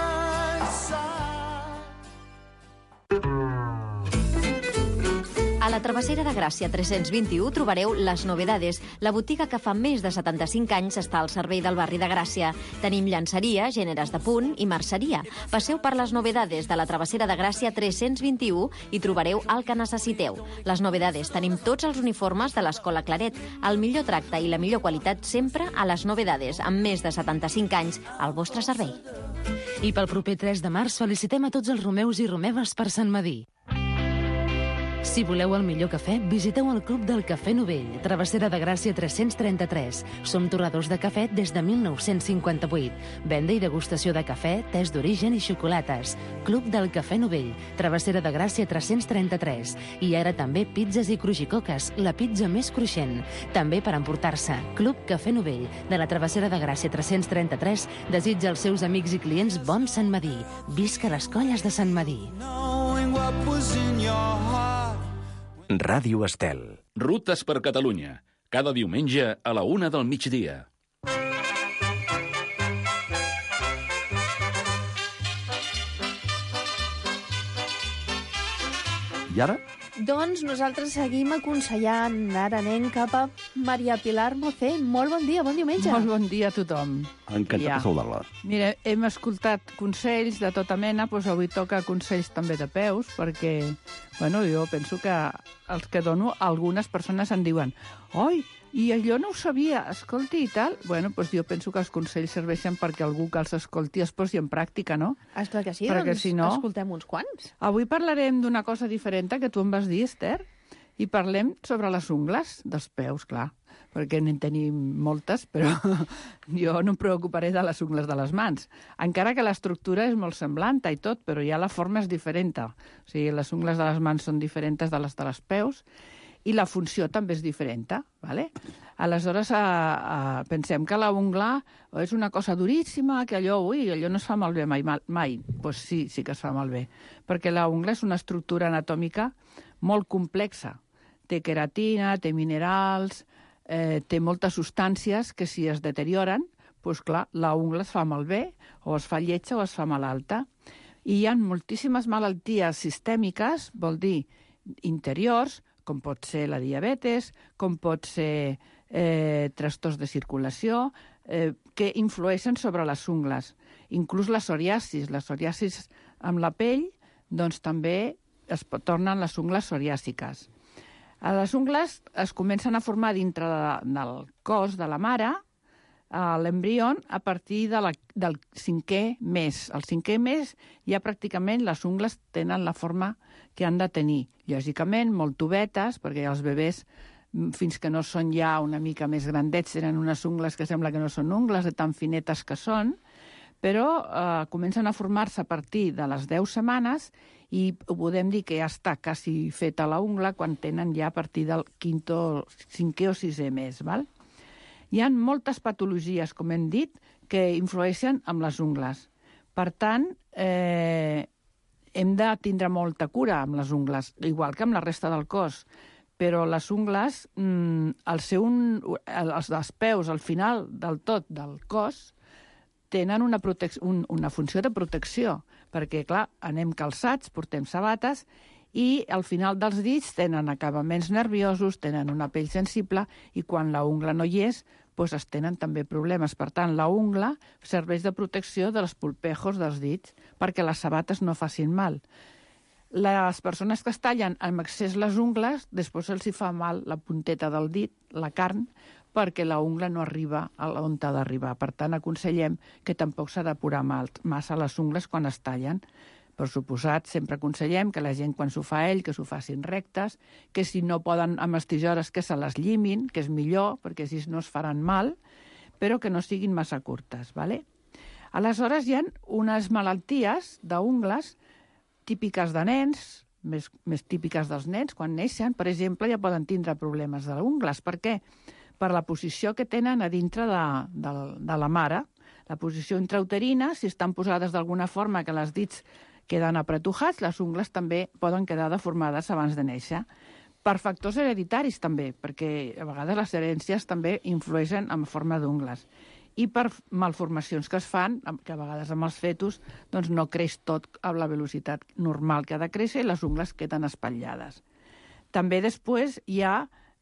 A la Travessera de Gràcia tres-cents vint-i-u trobareu Les Novedades, la botiga que fa més de setanta-cinc anys està al servei del barri de Gràcia. Tenim llançeria, gèneres de punt i merceria. Passeu per Les Novedades de la Travessera de Gràcia tres-cents vint-i-u i trobareu el que necessiteu. Les Novedades, tenim tots els uniformes de l'Escola Claret, el millor tracte i la millor qualitat sempre a Les Novedades, amb més de setanta-cinc anys al vostre servei. I pel proper tres de març felicitem a tots els romeus i romeves per Sant Medir. Si voleu el millor cafè, visiteu el Club del Cafè Novell, Travessera de Gràcia tres-cents trenta-tres. Som torradors de cafè des de mil nou-cents cinquanta-vuit. Venda i degustació de cafè, tés d'origen i xocolates. Club del Cafè Novell, Travessera de Gràcia tres-cents trenta-tres. I ara també pizzas i crujicoques, la pizza més cruixent. També per emportar-se. Club Cafè Novell, de la Travessera de Gràcia tres-cents trenta-tres, desitja als seus amics i clients bon Sant Medir. Visca les colles de Sant Medir. Ràdio Estel. Rutes per Catalunya. Cada diumenge a la una del migdia. I ara? Doncs nosaltres seguim aconsellant. Ara anem cap a Maria Pilar Mocé. Molt bon dia, bon diumenge. Molt bon dia a tothom. Encantat Ja. de saludar-la. Mira, hem escoltat consells de tota mena, doncs avui toca consells també de peus, perquè, bueno, jo penso que els que dono, algunes persones em diuen «Oi, i allò no ho sabia, escolti i tal». Bueno, doncs jo penso que els consells serveixen perquè algú que els escolti es posi en pràctica, no? Esclar que sí, Perquè doncs si no... escoltem uns quants. Avui parlarem d'una cosa diferent que tu em vas dir, Esther, i parlem sobre les ungles dels peus, clar, perquè en tenim moltes, però jo no em preocuparé de les ungles de les mans. Encara que l'estructura és molt semblant i tot, però ja la forma és diferent. O sigui, les ungles de les mans són diferents de les de les peus i la funció també és diferent, ¿vale? Aleshores, a, a, pensem que la ungla és una cosa duríssima, que allò, ui, allò no es fa malbé mai. Mai. mai. Pues sí, sí que es fa malbé, perquè la ungla és una estructura anatòmica molt complexa. Té queratina, té minerals, eh, té moltes substàncies que si es deterioren, doncs clar, la ungla es fa malbé, o es fa lletja o es fa malalta. I hi ha moltíssimes malalties sistèmiques, vol dir interiors, com pot ser la diabetes, com pot ser eh, trastorns de circulació, eh, que influeixen sobre les ungles. Inclús la psoriasis. La psoriasis amb la pell, doncs també es tornen les ungles psoriàsiques. Les ungles es comencen a formar dintre de, del cos de la mare, a l'embrió, a partir de la, del cinquè mes. Al cinquè mes ja pràcticament les ungles tenen la forma que han de tenir. Lògicament, molt tubetes, perquè els bebès, fins que no són ja una mica més grandets, tenen unes ungles que sembla que no són ungles, de tan finetes que són, però eh, comencen a formar-se a partir de les deu setmanes i podem dir que ja està quasi feta la ungla quan tenen ja a partir del quinto, cinquè o sisè mes, val? Hi ha moltes patologies, com hem dit, que influeixen amb les ungles. Per tant, eh, hem de tindre molta cura amb les ungles, igual que amb la resta del cos. Però les ungles, mm, el seu, els dels peus, al final del tot del cos, tenen una, un, una funció de protecció, perquè, clar, anem calçats, portem sabates, i al final dels dits tenen acabaments nerviosos, tenen una pell sensible, i quan la ungla no hi és, doncs es tenen també problemes. Per tant, la ungla serveix de protecció dels pulpejos dels dits, perquè les sabates no facin mal. Les persones que es tallen amb excés les ungles, després els hi fa mal la punteta del dit, la carn, perquè la ungla no arriba a on ha d'arribar. Per tant, aconsellem que tampoc s'ha d'apurar massa les ungles quan es tallen. Per suposat, sempre aconsellem que la gent, quan s'ho fa ell, que s'ho facin rectes, que si no poden amb les tisores, que se les llimin, que és millor, perquè així no es faran mal, però que no siguin massa curtes, ¿vale? Aleshores, hi ha unes malalties d'ungles típiques de nens, més, més típiques dels nens, quan neixen, per exemple, ja poden tindre problemes d'ungles. Per què? Per la posició que tenen a dintre de, de, de la mare. La posició intrauterina, si estan posades d'alguna forma que les dits queden apretujats, les ungles també poden quedar deformades abans de néixer. Per factors hereditaris també, perquè a vegades les herències també influeixen en forma d'ungles. I per malformacions que es fan, que a vegades amb els fetus doncs no creix tot a la velocitat normal que ha de créixer i les ungles queden espatllades. També després hi ha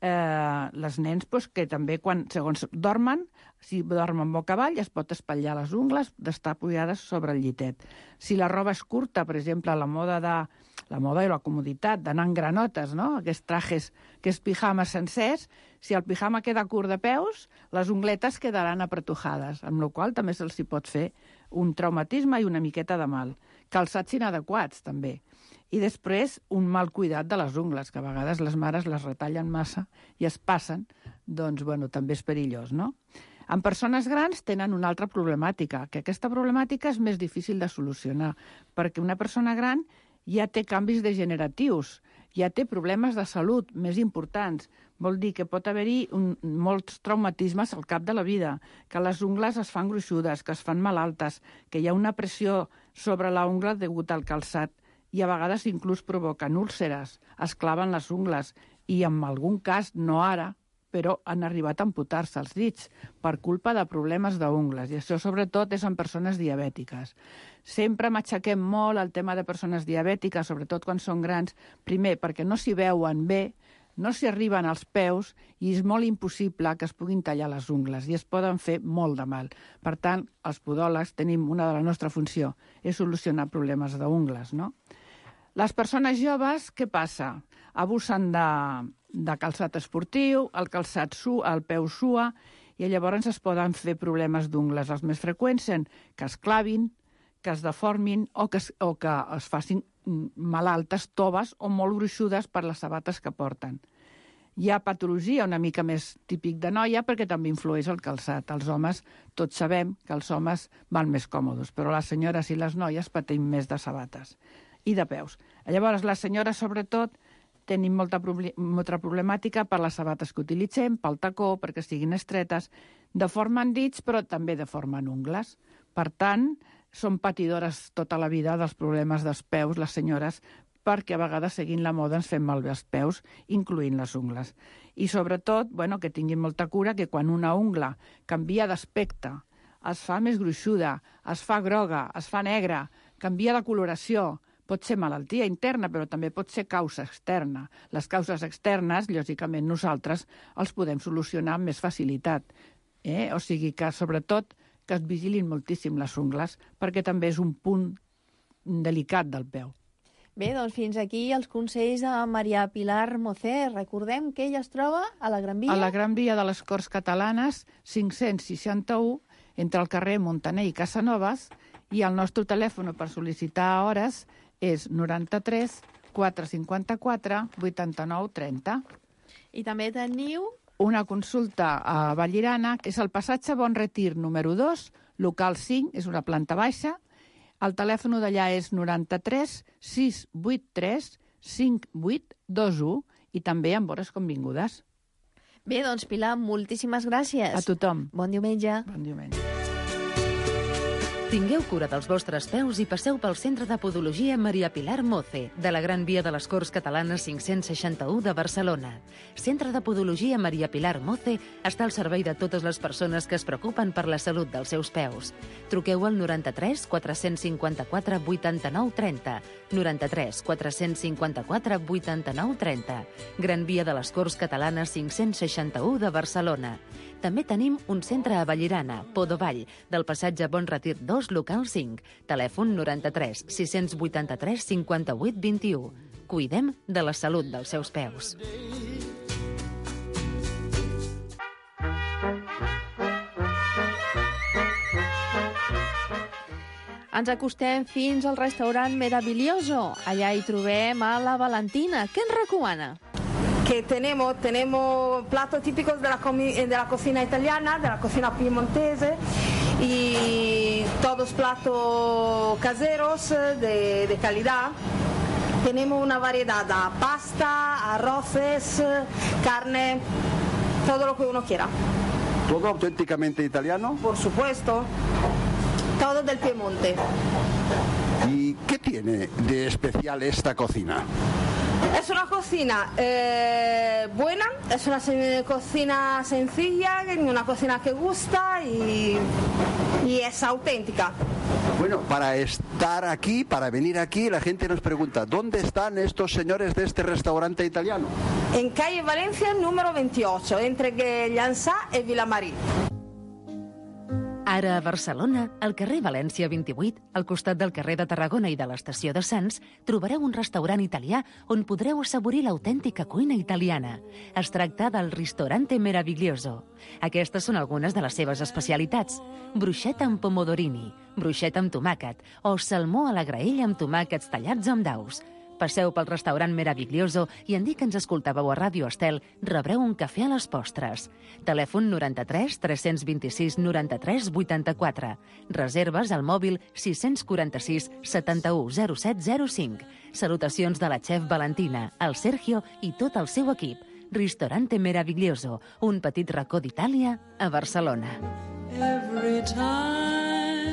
eh, les nens pues, que també, quan segons dormen, si dormen boca avall, es pot espatllar les ungles d'estar apoyades sobre el llitet. Si la roba és curta, per exemple, la moda de la moda i la comoditat d'anar en granotes, no? Aquests trajes, aquests pijames sencers, si el pijama queda curt de peus, les ungletes quedaran apretujades, amb la qual també se'ls pot fer un traumatisme i una miqueta de mal. Calçats inadequats, també. I després, un mal cuidat de les ungles, que a vegades les mares les retallen massa i es passen, doncs, bueno, també és perillós, no? En persones grans tenen una altra problemàtica, que aquesta problemàtica és més difícil de solucionar, perquè una persona gran ja té canvis degeneratius, ja té problemes de salut més importants. Vol dir que pot haver-hi molts traumatismes al cap de la vida, que les ungles es fan gruixudes, que es fan malaltes, que hi ha una pressió sobre la ungla degut al calçat i a vegades inclús provoquen úlceres, es claven les ungles i en algun cas, no ara, però han arribat a amputar-se els dits per culpa de problemes d'ungles. I això, sobretot, és en persones diabètiques. Sempre m'aixequem molt el tema de persones diabètiques, sobretot quan són grans, primer, perquè no s'hi veuen bé, no s'hi arriben als peus i és molt impossible que es puguin tallar les ungles i es poden fer molt de mal. Per tant, els podòlegs tenim una de la nostra funció, és solucionar problemes d'ungles, no? Les persones joves, què passa? Abusen de... de calçat esportiu, el calçat su, el peu sua, i llavors es poden fer problemes d'ungles. Els més freqüents són que es clavin, que es deformin o que es, o que es facin malaltes, toves o molt gruixudes per les sabates que porten. Hi ha patologia una mica més típic de noia perquè també influeix el calçat. Els homes, tots sabem que els homes van més còmodes, però les senyores i les noies patim més de sabates i de peus. Llavors, les senyores, sobretot, tenim molta, molta problemàtica per les sabates que utilitzem, pel tacó, perquè siguin estretes, deformen dits, però també deformen ungles. Per tant, són patidores tota la vida dels problemes dels peus, les senyores, perquè a vegades, seguint la moda, ens fem malbé els peus, incloent les ungles. I sobretot, bueno, que tinguin molta cura, que quan una ungla canvia d'aspecte, es fa més gruixuda, es fa groga, es fa negra, canvia de coloració, pot ser malaltia interna, però també pot ser causa externa. Les causes externes, lògicament, nosaltres els podem solucionar amb més facilitat. Eh? O sigui que, sobretot, que es vigilin moltíssim les ungles, perquè també és un punt delicat del peu. Bé, doncs fins aquí els consells de Maria Pilar Mocé. Recordem que ella es troba a la Gran Via. A la Gran Via de les Corts Catalanes, cinc-cents seixanta-u, entre el carrer Montaner i Casanovas, i el nostre telèfon per sol·licitar hores és noranta-tres quatre cinquanta-quatre vuitanta-nou trenta. I també teniu una consulta a Vallirana, que és el passatge Bon Retir número dos, local cinc, és una planta baixa. El telèfon d'allà és noranta-tres sis vuit tres cinc vuit dos u i també amb hores convingudes. Bé, doncs, Pilar, moltíssimes gràcies. A tothom. Bon diumenge. Bon diumenge. Tingueu cura dels vostres peus i passeu pel Centre de Podologia Maria Pilar Mocé, de la Gran Via de les Corts Catalanes cinc-cents seixanta-u de Barcelona. Centre de Podologia Maria Pilar Mocé està al servei de totes les persones que es preocupen per la salut dels seus peus. Truqueu al noranta-tres quatre cinquanta-quatre vuitanta-nou trenta, noranta-tres quatre cinquanta-quatre vuitanta-nou trenta, Gran Via de les Corts Catalanes cinc-cents seixanta-u de Barcelona. També tenim un centre a Vallirana, Podovall, del passatge Bon Retir dos, local cinc. Telèfon noranta-tres sis vuitanta-tres cinquanta-vuit vint-i-u. Cuidem de la salut dels seus peus. Ens acostem fins al restaurant Meraviglioso. Allà hi trobem a la Valentina. Què ens recomana? Que tenemos, tenemos platos típicos de la, de la cocina italiana, de la cocina piemontese y todos platos caseros de, de calidad. Tenemos una variedad de pasta, arroces, carne, todo lo que uno quiera. ¿Todo auténticamente italiano? Por supuesto, todo del Piemonte. ¿Y qué tiene de especial esta cocina? Es una cocina eh, buena, es una se- cocina sencilla, una cocina que gusta y, y es auténtica. Bueno, para estar aquí, para venir aquí, la gente nos pregunta, ¿dónde están estos señores de este restaurante italiano? En calle Valencia número veintiocho, entre Llançà y Vilamarí. Ara a Barcelona, al carrer València vint-i-vuit, al costat del carrer de Tarragona i de l'estació de Sants, trobareu un restaurant italià on podreu assaborir l'autèntica cuina italiana. Es tracta del Ristorante Meraviglioso. Aquestes són algunes de les seves especialitats. Bruixeta amb pomodorini, bruixeta amb tomàquet o salmó a la graella amb tomàquets tallats amb daus. Passeu pel restaurant Meraviglioso i en dir que ens escoltàveu a Ràdio Estel, rebreu un cafè a les postres. Telèfon noranta-tres tres-cents vint-i-sis noranta-tres vuitanta-quatre. Reserves al mòbil sis quatre sis setanta-u zero set zero cinc. Salutacions de la xef Valentina, el Sergio i tot el seu equip. Ristorante Meraviglioso, un petit racó d'Itàlia a Barcelona. Every time.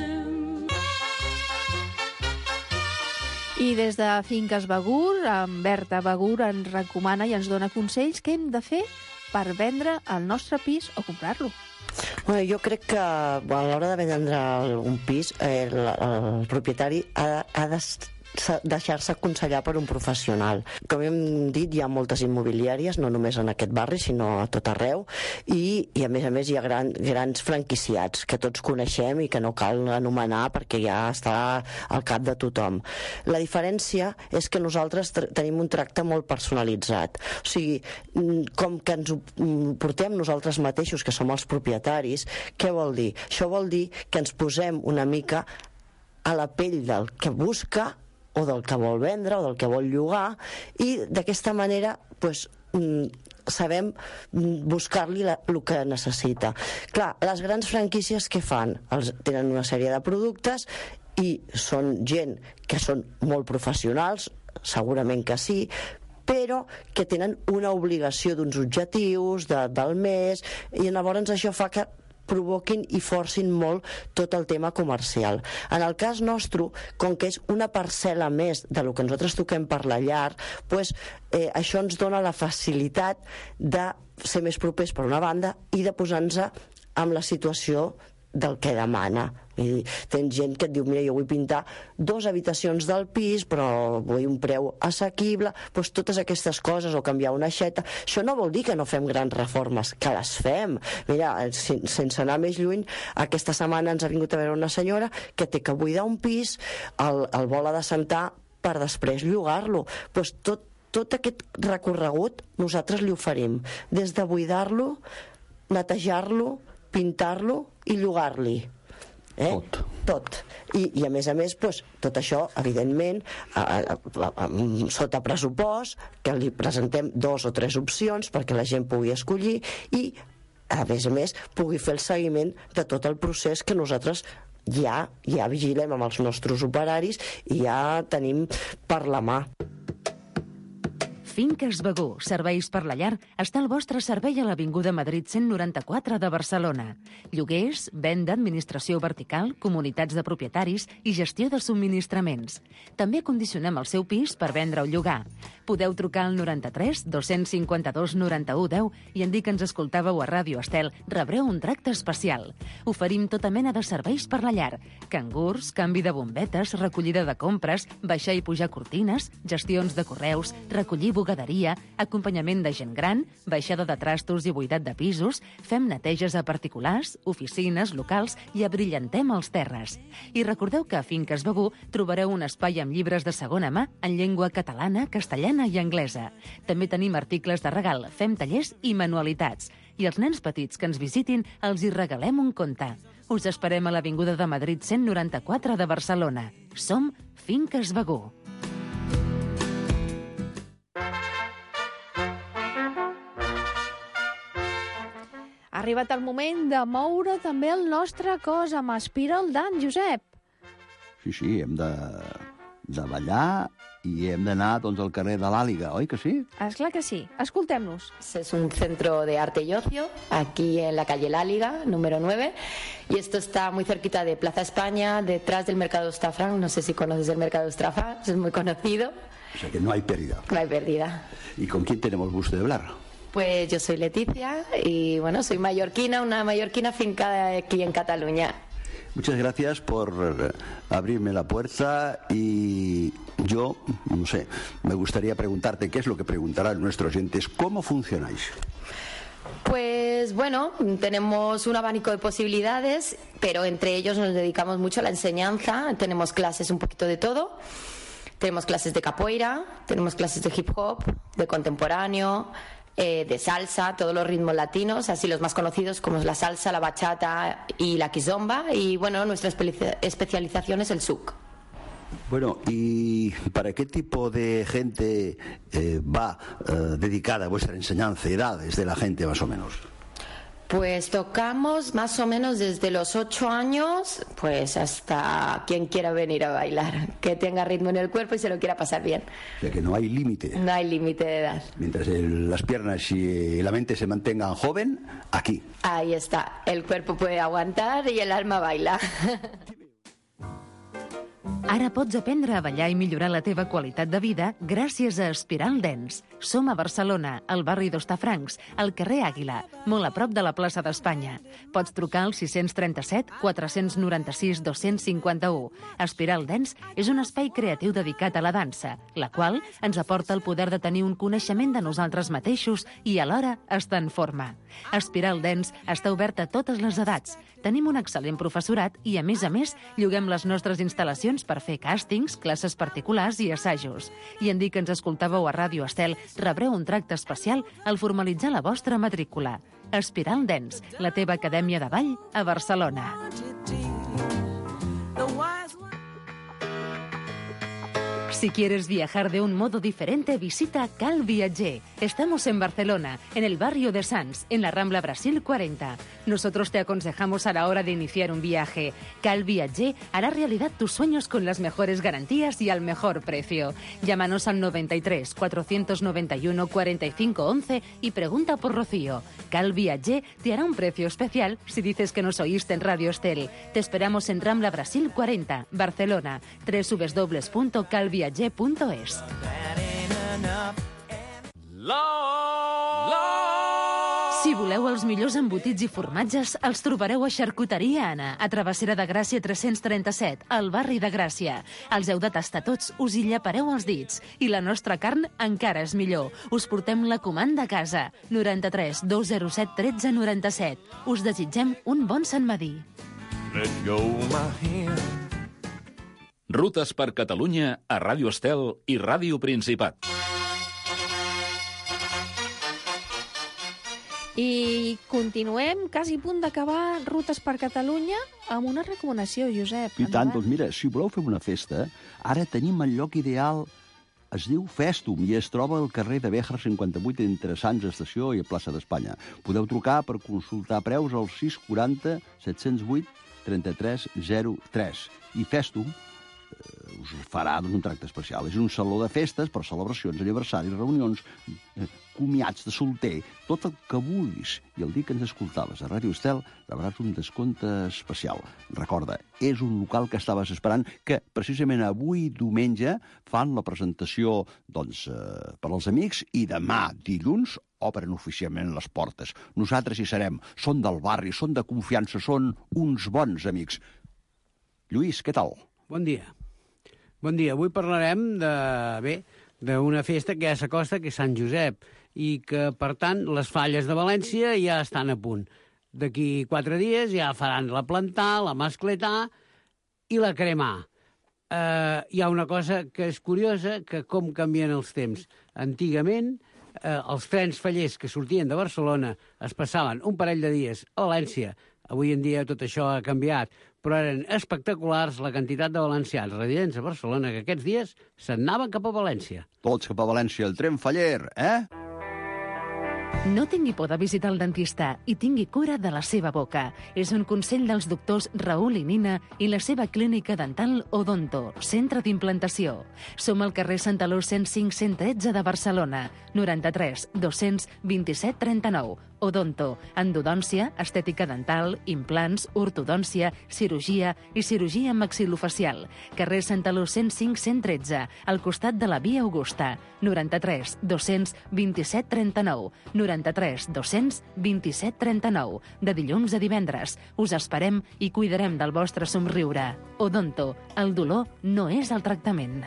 I des de Finques Begur, en Berta Begur ens recomana i ens dona consells què hem de fer per vendre el nostre pis o comprar-lo. Bueno, jo crec que a l'hora de vendre un pis, eh, el, el propietari ha, ha de deixar-se aconsellar per un professional. Com hem dit, hi ha moltes immobiliàries, no només en aquest barri, sinó a tot arreu, i, i a més a més hi ha gran, grans franquiciats que tots coneixem i que no cal anomenar perquè ja està al cap de tothom. La diferència és que nosaltres tenim un tracte molt personalitzat. O sigui, com que ens ho portem nosaltres mateixos, que som els propietaris, què vol dir? Això vol dir que ens posem una mica a la pell del que busca o del que vol vendre o del que vol llogar, i d'aquesta manera pues, sabem buscar-li el que necessita. Clar, les grans franquícies què fan? Els, tenen una sèrie de productes i són gent que són molt professionals, segurament que sí, però que tenen una obligació d'uns objectius de, del mes, i llavors això fa que provoquin i forcin molt tot el tema comercial. En el cas nostre, com que és una parcel·la més de lo que nosaltres toquem per la llar, pues, eh, això ens dona la facilitat de ser més propers per una banda i de posar-nos en la situació del que demana. I tens gent que et diu, mira, jo vull pintar dues habitacions del pis, però vull un preu assequible, doncs totes aquestes coses, o canviar una aixeta. Això no vol dir que no fem grans reformes, que les fem. Mira, sense anar més lluny, aquesta setmana ens ha vingut a veure una senyora que té que buidar un pis, el, el vol adassentar per després llogar-lo. Doncs tot, tot aquest recorregut nosaltres li oferim, des de buidar-lo, netejar-lo, pintar-lo i llogar-li. Eh? Tot. Tot. I, I a més a més, pues, tot això, evidentment, a, a, a, a, sota pressupost, que li presentem dos o tres opcions perquè la gent pugui escollir i, a més a més, pugui fer el seguiment de tot el procés que nosaltres ja, ja vigilem amb els nostres operaris i ja tenim per la mà. Finques Begur, serveis per la llar, està al vostre servei a l'Avinguda Madrid cent noranta-quatre de Barcelona. Lloguers, venda, administració vertical, comunitats de propietaris i gestió de subministraments. També condicionem el seu pis per vendre o llogar. Podeu trucar al noranta-tres dos-cents cinquanta-dos noranta-u deu i en dir que ens escoltàveu a Ràdio Estel, rebreu un tracte especial. Oferim tota mena de serveis per la llar. Cangurs, canvi de bombetes, recollida de compres, baixar i pujar cortines, gestions de correus, recollir bugaderia, acompanyament de gent gran, baixada de trastos i buidat de pisos, fem neteges a particulars, oficines, locals i abrillantem els terres. I recordeu que a Finques Begur trobareu un espai amb llibres de segona mà en llengua catalana, castellana i anglesa. També tenim articles de regal, fem tallers i manualitats. I als nens petits que ens visitin els hi regalem un conte. Us esperem a l'Avinguda de Madrid cent noranta-quatre de Barcelona. Som Finques Begur. Ha arribat el moment de moure també el nostre cos amb Aspira el Dan, Josep. Sí, sí, hem de, de ballar i hem d'anar doncs, al carrer de l'Àliga, oi que sí? Esclar que sí. Escoltem-nos. Es un centro de arte y ocio, aquí en la calle Láliga, número nueve, y esto está muy cerquita de Plaza España, detrás del Mercado Estrafán. No sé si conoces el Mercado Estrafán, es muy conocido. O sea que no hay pérdida. No hay pérdida. ¿Y con quién tenemos el gusto de hablar? Pues yo soy Leticia y bueno, soy mallorquina, una mallorquina fincada aquí en Cataluña. Muchas gracias por abrirme la puerta y yo, no sé, me gustaría preguntarte, ¿qué es lo que preguntarán nuestros oyentes? ¿Cómo funcionáis? Pues bueno, tenemos un abanico de posibilidades, pero entre ellos nos dedicamos mucho a la enseñanza. Tenemos clases un poquito de todo. Tenemos clases de capoeira, tenemos clases de hip hop, de contemporáneo, eh, de salsa, todos los ritmos latinos, así los más conocidos como es la salsa, la bachata y la kizomba. Y bueno, nuestra espe- especialización es el souk. Bueno, ¿y para qué tipo de gente eh, va eh, dedicada a vuestra enseñanza? ¿Edades de la gente más o menos? Pues tocamos más o menos desde los ocho años, pues hasta quien quiera venir a bailar, que tenga ritmo en el cuerpo y se lo quiera pasar bien. O sea que no hay límite. No hay límite de edad. Mientras el, las piernas y la mente se mantengan joven, aquí. Ahí está, el cuerpo puede aguantar y el alma baila. Ara pots aprendre a ballar i millorar la teva qualitat de vida gràcies a Espiral Dance. Som a Barcelona, al barri d'Hostafrancs, al carrer Àguila, molt a prop de la plaça d'Espanya. Pots trucar al sis tres set, quatre nou sis, dos cinc u. Espiral Dance és un espai creatiu dedicat a la dansa, la qual ens aporta el poder de tenir un coneixement de nosaltres mateixos i alhora estar en forma. Espiral Dance està obert a totes les edats. Tenim un excel·lent professorat i, a més a més, lloguem les nostres instal·lacions per fer càstings, classes particulars i assajos. I en dir que ens escoltàveu a Ràdio Estel, rebreu un tracte especial al formalitzar la vostra matrícula. Espiral Dance, la teva acadèmia de ball a Barcelona. Si quieres viajar de un modo diferente, visita Cal Viatger. Estamos en Barcelona, en el barrio de Sants, en la Rambla Brasil cuarenta. Nosotros te aconsejamos a la hora de iniciar un viaje. Cal Viatger hará realidad tus sueños con las mejores garantías y al mejor precio. Llámanos al noventa y tres, cuatrocientos noventa y uno, cuarenta y cinco once y pregunta por Rocío. Cal Viatger te hará un precio especial si dices que nos oíste en Radio Estel. Te esperamos en Rambla Brasil cuarenta, Barcelona. doble u doble u doble u punto cal viatger punto es. Si voleu els millors embotits i formatges, els trobareu a Xarcuteria Anna, a Travessera de Gràcia tres-cents trenta-set, al barri de Gràcia. Els heu de tastar tots, us hi llapareu els dits. I la nostra carn encara és millor. Us portem la comanda a casa. noranta-tres, dos zero set, tretze, noranta-set. Us desitgem un bon Sant Madí. Let go my hand. Rutes per Catalunya a Ràdio Estel i Ràdio Principat. I continuem, quasi a punt d'acabar Rutes per Catalunya, amb una recomanació, Josep. I tant, doncs mira, si voleu fer una festa, ara tenim el lloc ideal, es diu Festum i es troba al carrer de Béjar cinquanta-vuit entre Sants Estació i Plaça d'Espanya. Podeu trucar per consultar preus al sis quaranta, set zero vuit, trenta-tres zero tres. I Festum us farà un tracte especial. És un saló de festes per celebracions, aniversaris, reunions, comiats de solter, tot el que vulguis. I el dia que ens escoltaves a Ràdio Estel rebràs un descompte especial. Recorda, és un local que estaves esperant, que precisament avui diumenge fan la presentació doncs, eh, per als amics i demà, dilluns, obren oficialment les portes. Nosaltres hi serem. Són del barri, són de confiança, són uns bons amics. Lluís, què tal? Bon dia. Bon dia. Avui parlarem de, bé, d'una festa que ja s'acosta, que és Sant Josep, i que, per tant, les falles de València ja estan a punt. D'aquí quatre dies ja faran la plantar, la mascletar i la cremar. Eh, hi ha una cosa que és curiosa, que com canvien els temps. Antigament, eh, els trens fallers que sortien de Barcelona es passaven un parell de dies a València. Avui en dia tot això ha canviat, però eren espectaculars la quantitat de valencians residents a Barcelona que aquests dies se'n anaven cap a València. Tots cap a València, el tren faller, eh? No tingui por de visitar el dentista i tingui cura de la seva boca. És un consell dels doctors Raül i Nina i la seva clínica dental Odonto, centre d'implantació. Som al carrer Santaló cent cinc cent tretze de Barcelona, noranta-tres, dos-cents, vint-i-set, trenta-nou. Odonto, endodòncia, estètica dental, implants, ortodòncia, cirurgia i cirurgia maxilofacial. Carrer Santaló cent cinc cent tretze, al costat de la Via Augusta. noranta-tres dos-cents vint-i-set trenta-nou. noranta-tres dos-cents vint-i-set trenta-nou. De dilluns a divendres. Us esperem i cuidarem del vostre somriure. Odonto, el dolor no és el tractament.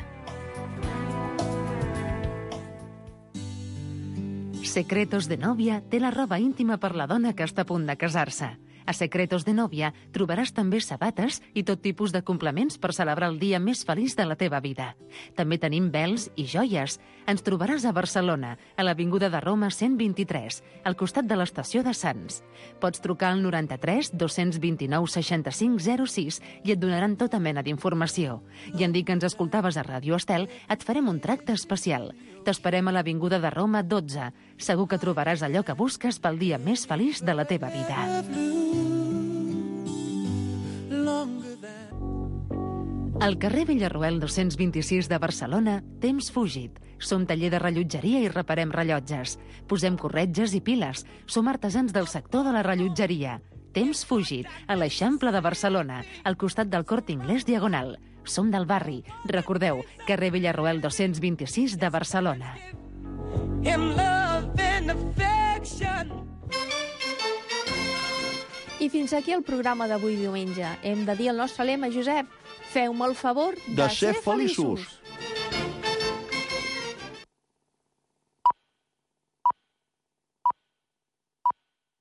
Secretos de Novia té la roba íntima per la dona que està a punt de casar-se. A Secretos de Novia trobaràs també sabates i tot tipus de complements per celebrar el dia més feliç de la teva vida. També tenim vels i joies. Ens trobaràs a Barcelona, a l'Avinguda de Roma cent vint-i-tres, al costat de l'estació de Sants. Pots trucar al noranta-tres dos-cents vint-i-nou seixanta-cinc zero sis i et donaran tota mena d'informació. I en dir que ens escoltaves a Ràdio Estel, et farem un tracte especial. T'esperem a l'Avinguda de Roma dotze. Segur que trobaràs allò que busques pel dia més feliç de la teva vida. Al carrer Villarroel dos-cents vint-i-sis de Barcelona, Temps Fugit. Som taller de rellotgeria i reparem rellotges. Posem corretges i piles. Som artesans del sector de la rellotgeria. Temps Fugit, a l'Eixample de Barcelona, al costat del Corte Inglés Diagonal. Som del barri. Recordeu, carrer Villarroel dos-cents vint-i-sis de Barcelona. I fins aquí el programa d'avui diumenge. Hem de dir el nostre lema, Josep. Feu-me el favor de, de ser feliços.